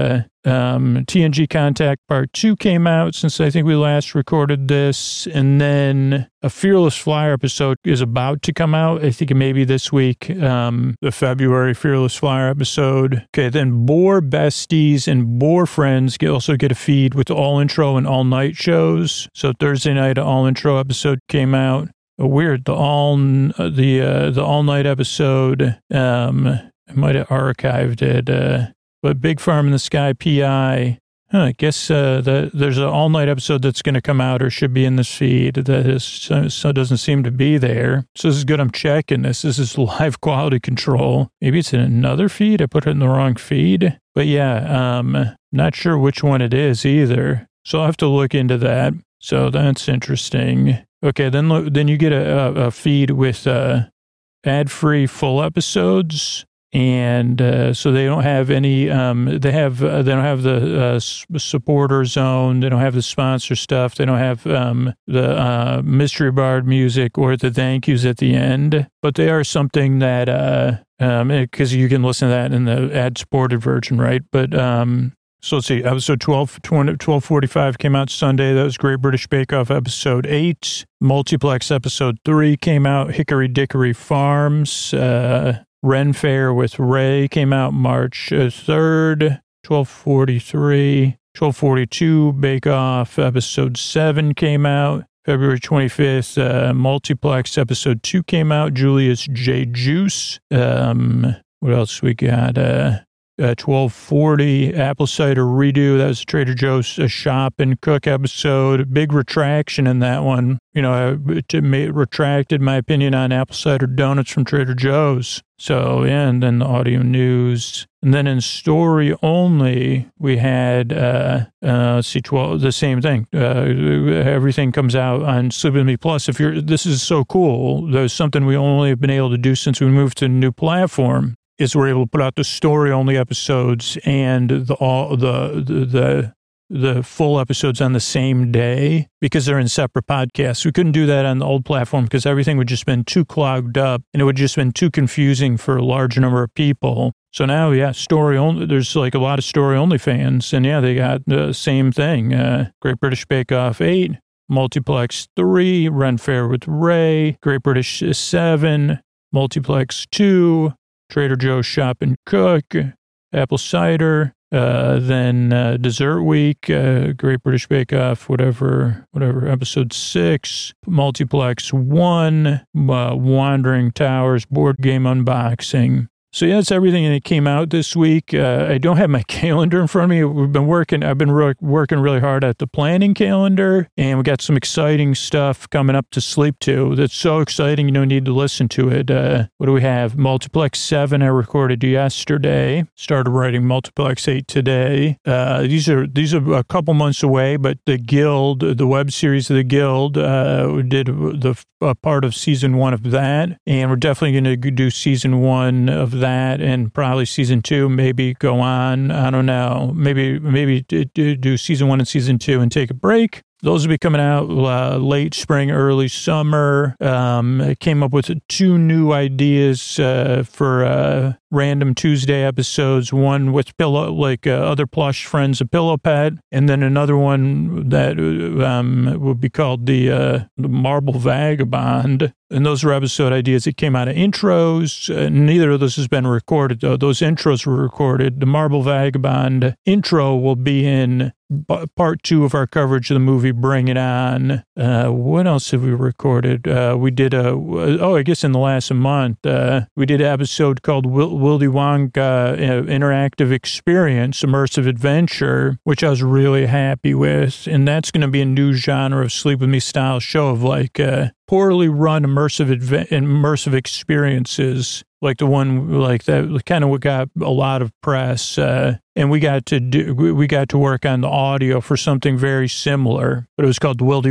TNG Contact Part 2 came out since I think we last recorded this. And then a Fearless Flyer episode is about to come out. I think maybe this week, the February Fearless Flyer episode. Okay, then Boar Besties and Boar Friends also get a feed with the all intro and all night shows. So Thursday night, an all intro episode came out. Weird, the all night episode. I might have archived it. But Big Farm in the Sky PI. I guess there's an all night episode that's going to come out or should be in this feed that doesn't seem to be there. So this is good. I'm checking this. This is live quality control. Maybe it's in another feed. I put it in the wrong feed. But yeah, not sure which one it is either. So I'll have to look into that. So that's interesting. Okay, then you get a feed with ad-free full episodes. And so they don't have any. They don't have the supporter zone. They don't have the sponsor stuff. They don't have the mystery bard music or the thank yous at the end. But they are something that because you can listen to that in the ad supported version, right? But so let's see. Episode 1245 came out Sunday. That was Great British Bake Off episode 8. Multiplex episode 3 came out. Hickory Dickory Farms. Ren Fair with Ray came out March 3rd, 1243. 1242 Bake Off episode 7 came out. February 25th, Multiplex episode 2 came out. Julius J. Juice. What else we got? 1240 Apple Cider Redo. That was Trader Joe's Shop and Cook episode. Big retraction in that one. I retracted my opinion on apple cider donuts from Trader Joe's. So, yeah, and then the audio news. And then in story only, we had, the same thing. Everything comes out on Sleep With Me Plus. This is so cool. There's something we only have been able to do since we moved to a new platform. Is we're able to put out the story only episodes and the full episodes on the same day because they're in separate podcasts. We couldn't do that on the old platform because everything would just been too clogged up and it would just been too confusing for a large number of people. So now, yeah, story only. There's like a lot of story only fans, and yeah, they got the same thing. Great British Bake Off 8, Multiplex 3, Ren Fair with Ray, Great British 7, Multiplex 2. Trader Joe's Shop and Cook, Apple Cider, then Dessert Week, Great British Bake Off, whatever, episode 6, Multiplex 1, Wandering Towers, board game unboxing. So yeah, that's everything that came out this week. I don't have my calendar in front of me. I've been working really hard at the planning calendar, and we got some exciting stuff coming up to sleep to. That's so exciting, you don't need to listen to it. What do we have? Multiplex 7 I recorded yesterday. Started writing Multiplex 8 today. These are a couple months away, but the Guild, the web series of the Guild, did the part of season 1 of that, and we're definitely going to do season 1 of that and probably season 2, maybe go on. I don't know. Maybe do season 1 and season 2 and take a break. Those will be coming out late spring, early summer. I came up with 2 new ideas for random Tuesday episodes. One with other plush friends, a pillow pet, and then another one that would be called the Marble Vagabond. And those were episode ideas that came out of intros. Neither of those has been recorded, though. Those intros were recorded. The Marble Vagabond intro will be in part 2 of our coverage of the movie Bring It On. What else have we recorded? We did I guess in the last month, we did an episode called Willy Wonka Interactive Experience, Immersive Adventure, which I was really happy with. And that's going to be a new genre of Sleep With Me style show of poorly run immersive experiences, like the one like that kind of got a lot of press, and we got to work on the audio for something very similar, but it was called the Willy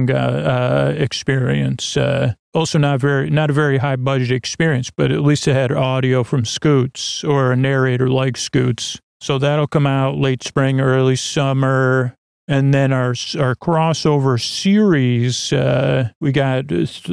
Wonka experience. Also not a very high budget experience, but at least it had audio from Scoots or a narrator like Scoots. So that'll come out late spring, early summer. And then our crossover series, we got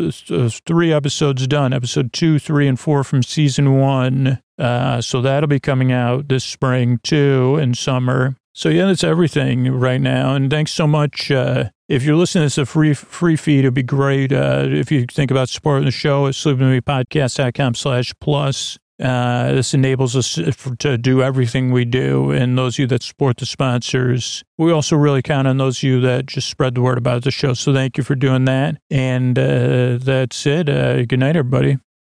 3 episodes done, episode 2, 3, and 4 from season 1. So that'll be coming out this spring too, and summer. So yeah, that's everything right now. And thanks so much. If you're listening to this, a free feed, it'd be great. If you think about supporting the show at sleepingwithmepodcast.com/plus. This enables us to do everything we do. And those of you that support the sponsors, we also really count on those of you that just spread the word about the show. So thank you for doing that. And that's it. Good night, everybody.